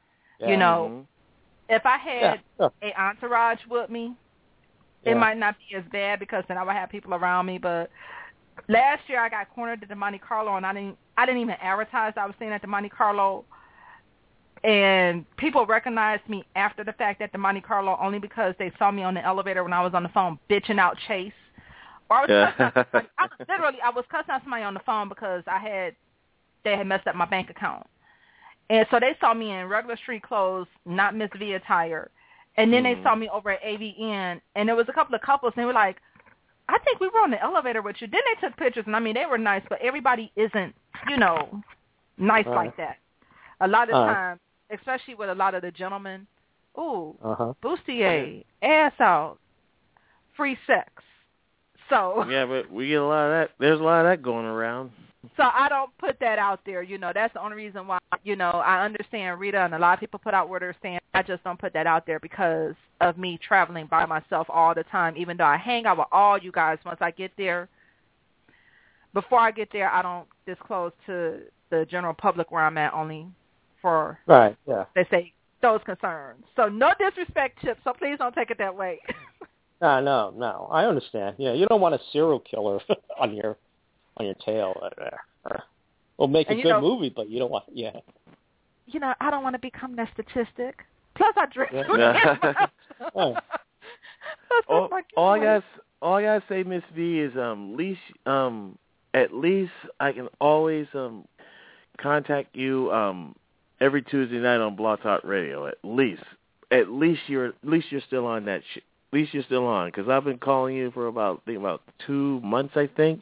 if I had an entourage with me, it might not be as bad because then I would have people around me. But last year I got cornered at the Monte Carlo, and I didn't even advertise I was staying at the Monte Carlo. And people recognized me after the fact at the Monte Carlo only because they saw me on the elevator when I was on the phone bitching out Chase Or I was cussing out somebody on the phone because they had messed up my bank account. And so they saw me in regular street clothes, not Miss V attire. And then they saw me over at AVN, and there was a couple of couples, and they were like, I think we were on the elevator with you. Then they took pictures, and, I mean, they were nice, but everybody isn't, nice like that. A lot of times, especially with a lot of the gentlemen, bustier, ass out, free sex. So yeah, but we get a lot of that. There's a lot of that going around. So I don't put that out there. That's the only reason why, I understand Rita and a lot of people put out where they're saying. I just don't put that out there because of me traveling by myself all the time, even though I hang out with all you guys once I get there. Before I get there, I don't disclose to the general public where I'm at, only for, they say, those concerns. So no disrespect, Chip, so please don't take it that way. No. I understand. Yeah, you don't want a serial killer on your tail. Well, make a good movie, but you don't want. Yeah. I don't want to become that statistic. Plus, I drink. Yeah. All I gotta say, Miss V, is at least I can always contact you every Tuesday night on Blog Talk Radio. At least you're still on that. At least you're still on, because I've been calling you for about 2 months, I think.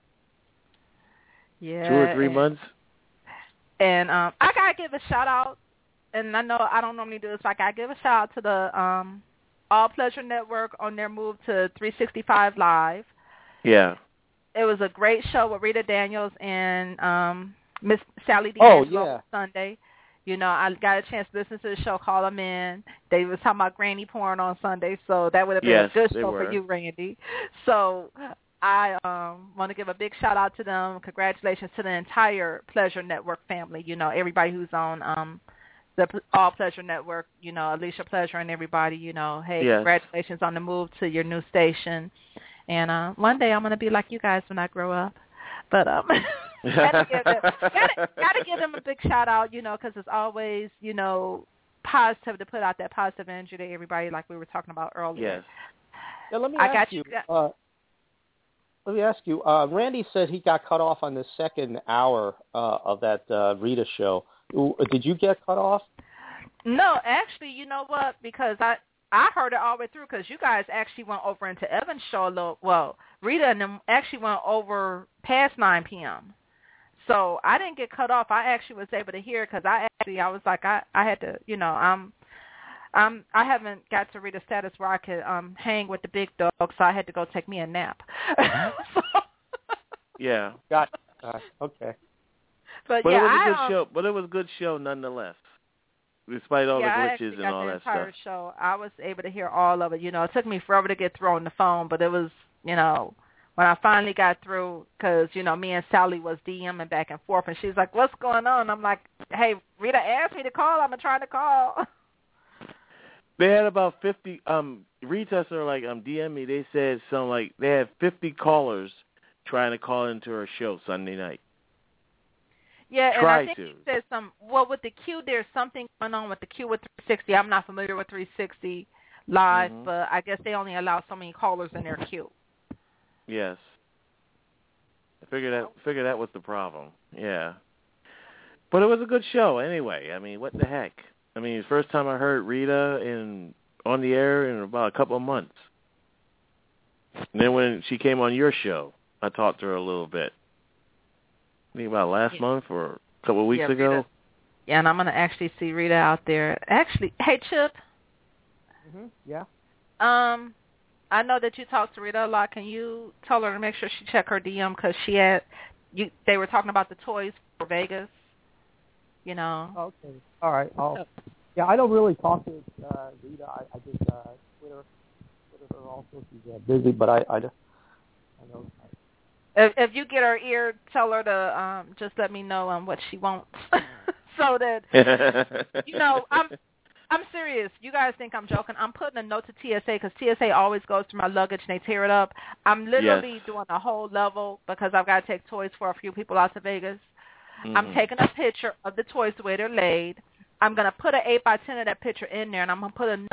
Yeah. 2 or 3 months. And I gotta give a shout out, and I know I don't normally do this, but I gotta give a shout out to the All Pleasure Network on their move to 365 Live. Yeah. It was a great show with Rita Daniels and Miss Sally D'Angelo on Sunday. I got a chance to listen to the show, call them in. They was talking about granny porn on Sunday, so that would have been a good show for you, Randy. So I want to give a big shout-out to them. Congratulations to the entire Pleasure Network family, everybody who's on the All Pleasure Network, Alicia Pleasure and everybody, hey, congratulations on the move to your new station. And one day I'm going to be like you guys when I grow up. But gotta give them a big shout out, because it's always, positive to put out that positive energy to everybody, like we were talking about earlier. Yes. Yeah, let me ask you. Randy said he got cut off on the second hour of that Rita show. Did you get cut off? No, actually, you know what? Because I heard it all the way through, because you guys actually went over into Evan's show a little. Well, Rita and them actually went over past 9 p.m. So I didn't get cut off. I actually was able to hear, because I was like, I had to, I haven't got to read a status where I could hang with the big dog, so I had to go take me a nap. Yeah. Got okay. But it was a good show. But it was a good show nonetheless, despite all the glitches and all that stuff. The entire show, I was able to hear all of it. It took me forever to get through on the phone, but it was, when I finally got through, because, me and Sally was DMing back and forth, and she's like, what's going on? I'm like, hey, Rita asked me to call. I'm trying to call. They had about 50, Rita are like, DM me, they said something like they had 50 callers trying to call into her show Sunday night. Yeah, and I think he said with the Q, there's something going on with the Q with 360. I'm not familiar with 360 Live, but I guess they only allow so many callers in their queue. Yes. I figured that was the problem. Yeah. But it was a good show anyway. I mean, what the heck? I mean, it's the first time I heard Rita on the air in about a couple of months. And then when she came on your show, I talked to her a little bit. I think about last month or a couple of weeks ago. Rita. Yeah, and I'm going to actually see Rita out there. Actually, hey, Chip. Yeah. I know that you talk to Rita a lot. Can you tell her to make sure she check her DM, because they were talking about the toys for Vegas, Okay. All right. Yeah, I don't really talk to Rita. I just Twitter her also. She's busy, but I know. If you get her ear, tell her to just let me know what she wants, so that I'm serious. You guys think I'm joking. I'm putting a note to TSA, because TSA always goes through my luggage and they tear it up. I'm literally doing a whole level, because I've got to take toys for a few people out to Vegas. Mm-hmm. I'm taking a picture of the toys the way they're laid. I'm going to put an 8x10 of that picture in there, and I'm going to put a note.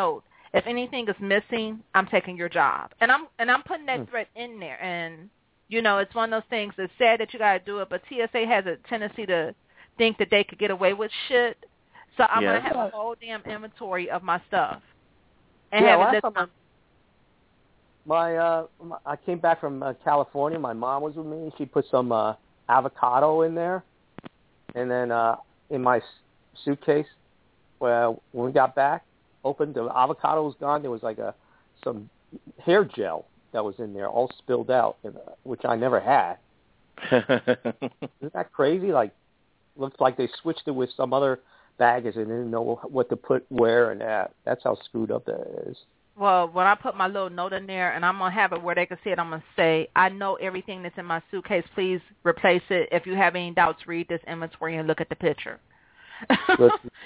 If anything is missing, I'm taking your job. And I'm putting that threat in there. And, you know, it's one of those things. It's sad that you got to do it, but TSA has a tendency to think that they could get away with shit. So I'm going to have a whole damn inventory of my stuff. And last time I came back from California. My mom was with me. She put some avocado in there. And then in my suitcase, when we got back, opened, the avocado was gone. There was like some hair gel that was in there, all spilled out, which I never had. Isn't that crazy? Like, looks like they switched it with some other baggage and didn't know what to put where and that. That's how screwed up that is. Well, when I put my little note in there, and I'm going to have it where they can see it, I'm going to say, I know everything that's in my suitcase. Please replace it. If you have any doubts, read this inventory and look at the picture. I'm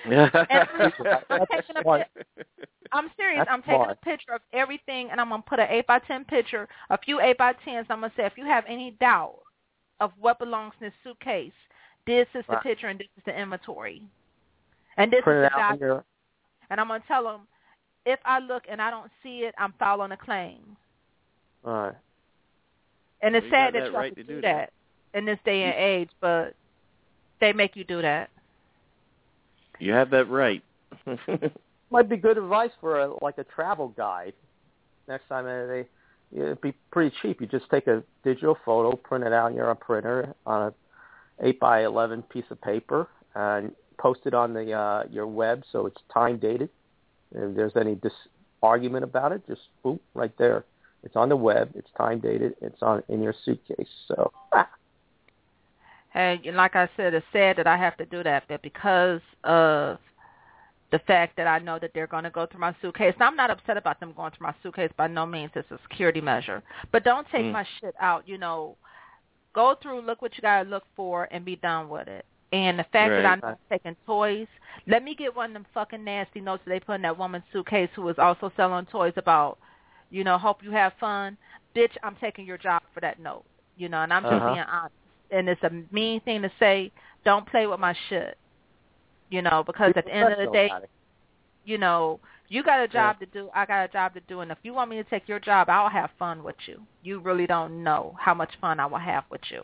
serious. I'm taking a picture of everything, and I'm going to put an 8x10 picture, a few 8x10s. I'm going to say, if you have any doubt of what belongs in this suitcase, this is the picture and this is the inventory. And this is the document. And I'm going to tell them, if I look and I don't see it, I'm filing a claim. All right. And it's sad that you have to do that in this day and age, but they make you do that. You have that right. Might be good advice for a travel guide. Next time, it'd be pretty cheap. You just take a digital photo, print it out on your printer on a 8x11 piece of paper, and post it on the your web so it's time dated. If there's any argument about it, just boom, right there. It's on the web. It's time dated. It's in your suitcase. So. Hey, like I said, it's sad that I have to do that, but because of the fact that I know that they're going to go through my suitcase, and I'm not upset about them going through my suitcase. By no means, it's a security measure. But don't take my shit out. You know, go through, look what you got to look for, and be done with it. And the fact that I'm not taking toys, let me get one of them fucking nasty notes that they put in that woman's suitcase who was also selling toys about, you know, hope you have fun. Bitch, I'm taking your job for that note, you know, and I'm just being honest. And it's a mean thing to say, don't play with my shit, you know, because at the end of the day, you know, you got a job to do, I got a job to do, and if you want me to take your job, I'll have fun with you. You really don't know how much fun I will have with you.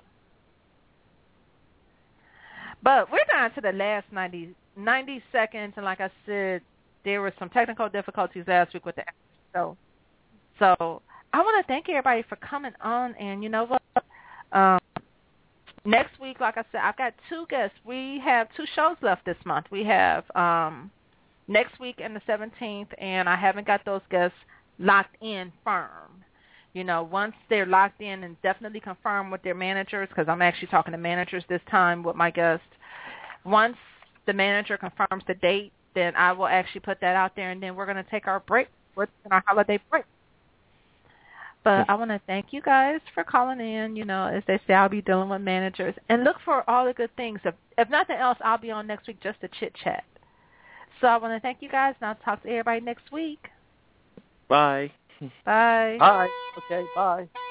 But we're down to the last 90 seconds, and like I said, there were some technical difficulties last week with the show. So I want to thank everybody for coming on, and you know what? Next week, like I said, I've got two guests. We have two shows left this month. We have next week and the 17th, and I haven't got those guests locked in firm. You know, once they're locked in and definitely confirmed with their managers, because I'm actually talking to managers this time with my guest. Once the manager confirms the date, then I will actually put that out there, and then we're going to take our break. We're taking our holiday break. But I want to thank you guys for calling in. You know, as they say, I'll be dealing with managers. And look for all the good things. If nothing else, I'll be on next week just to chit-chat. So I want to thank you guys, and I'll talk to everybody next week. Bye. Bye. Bye. Okay, bye.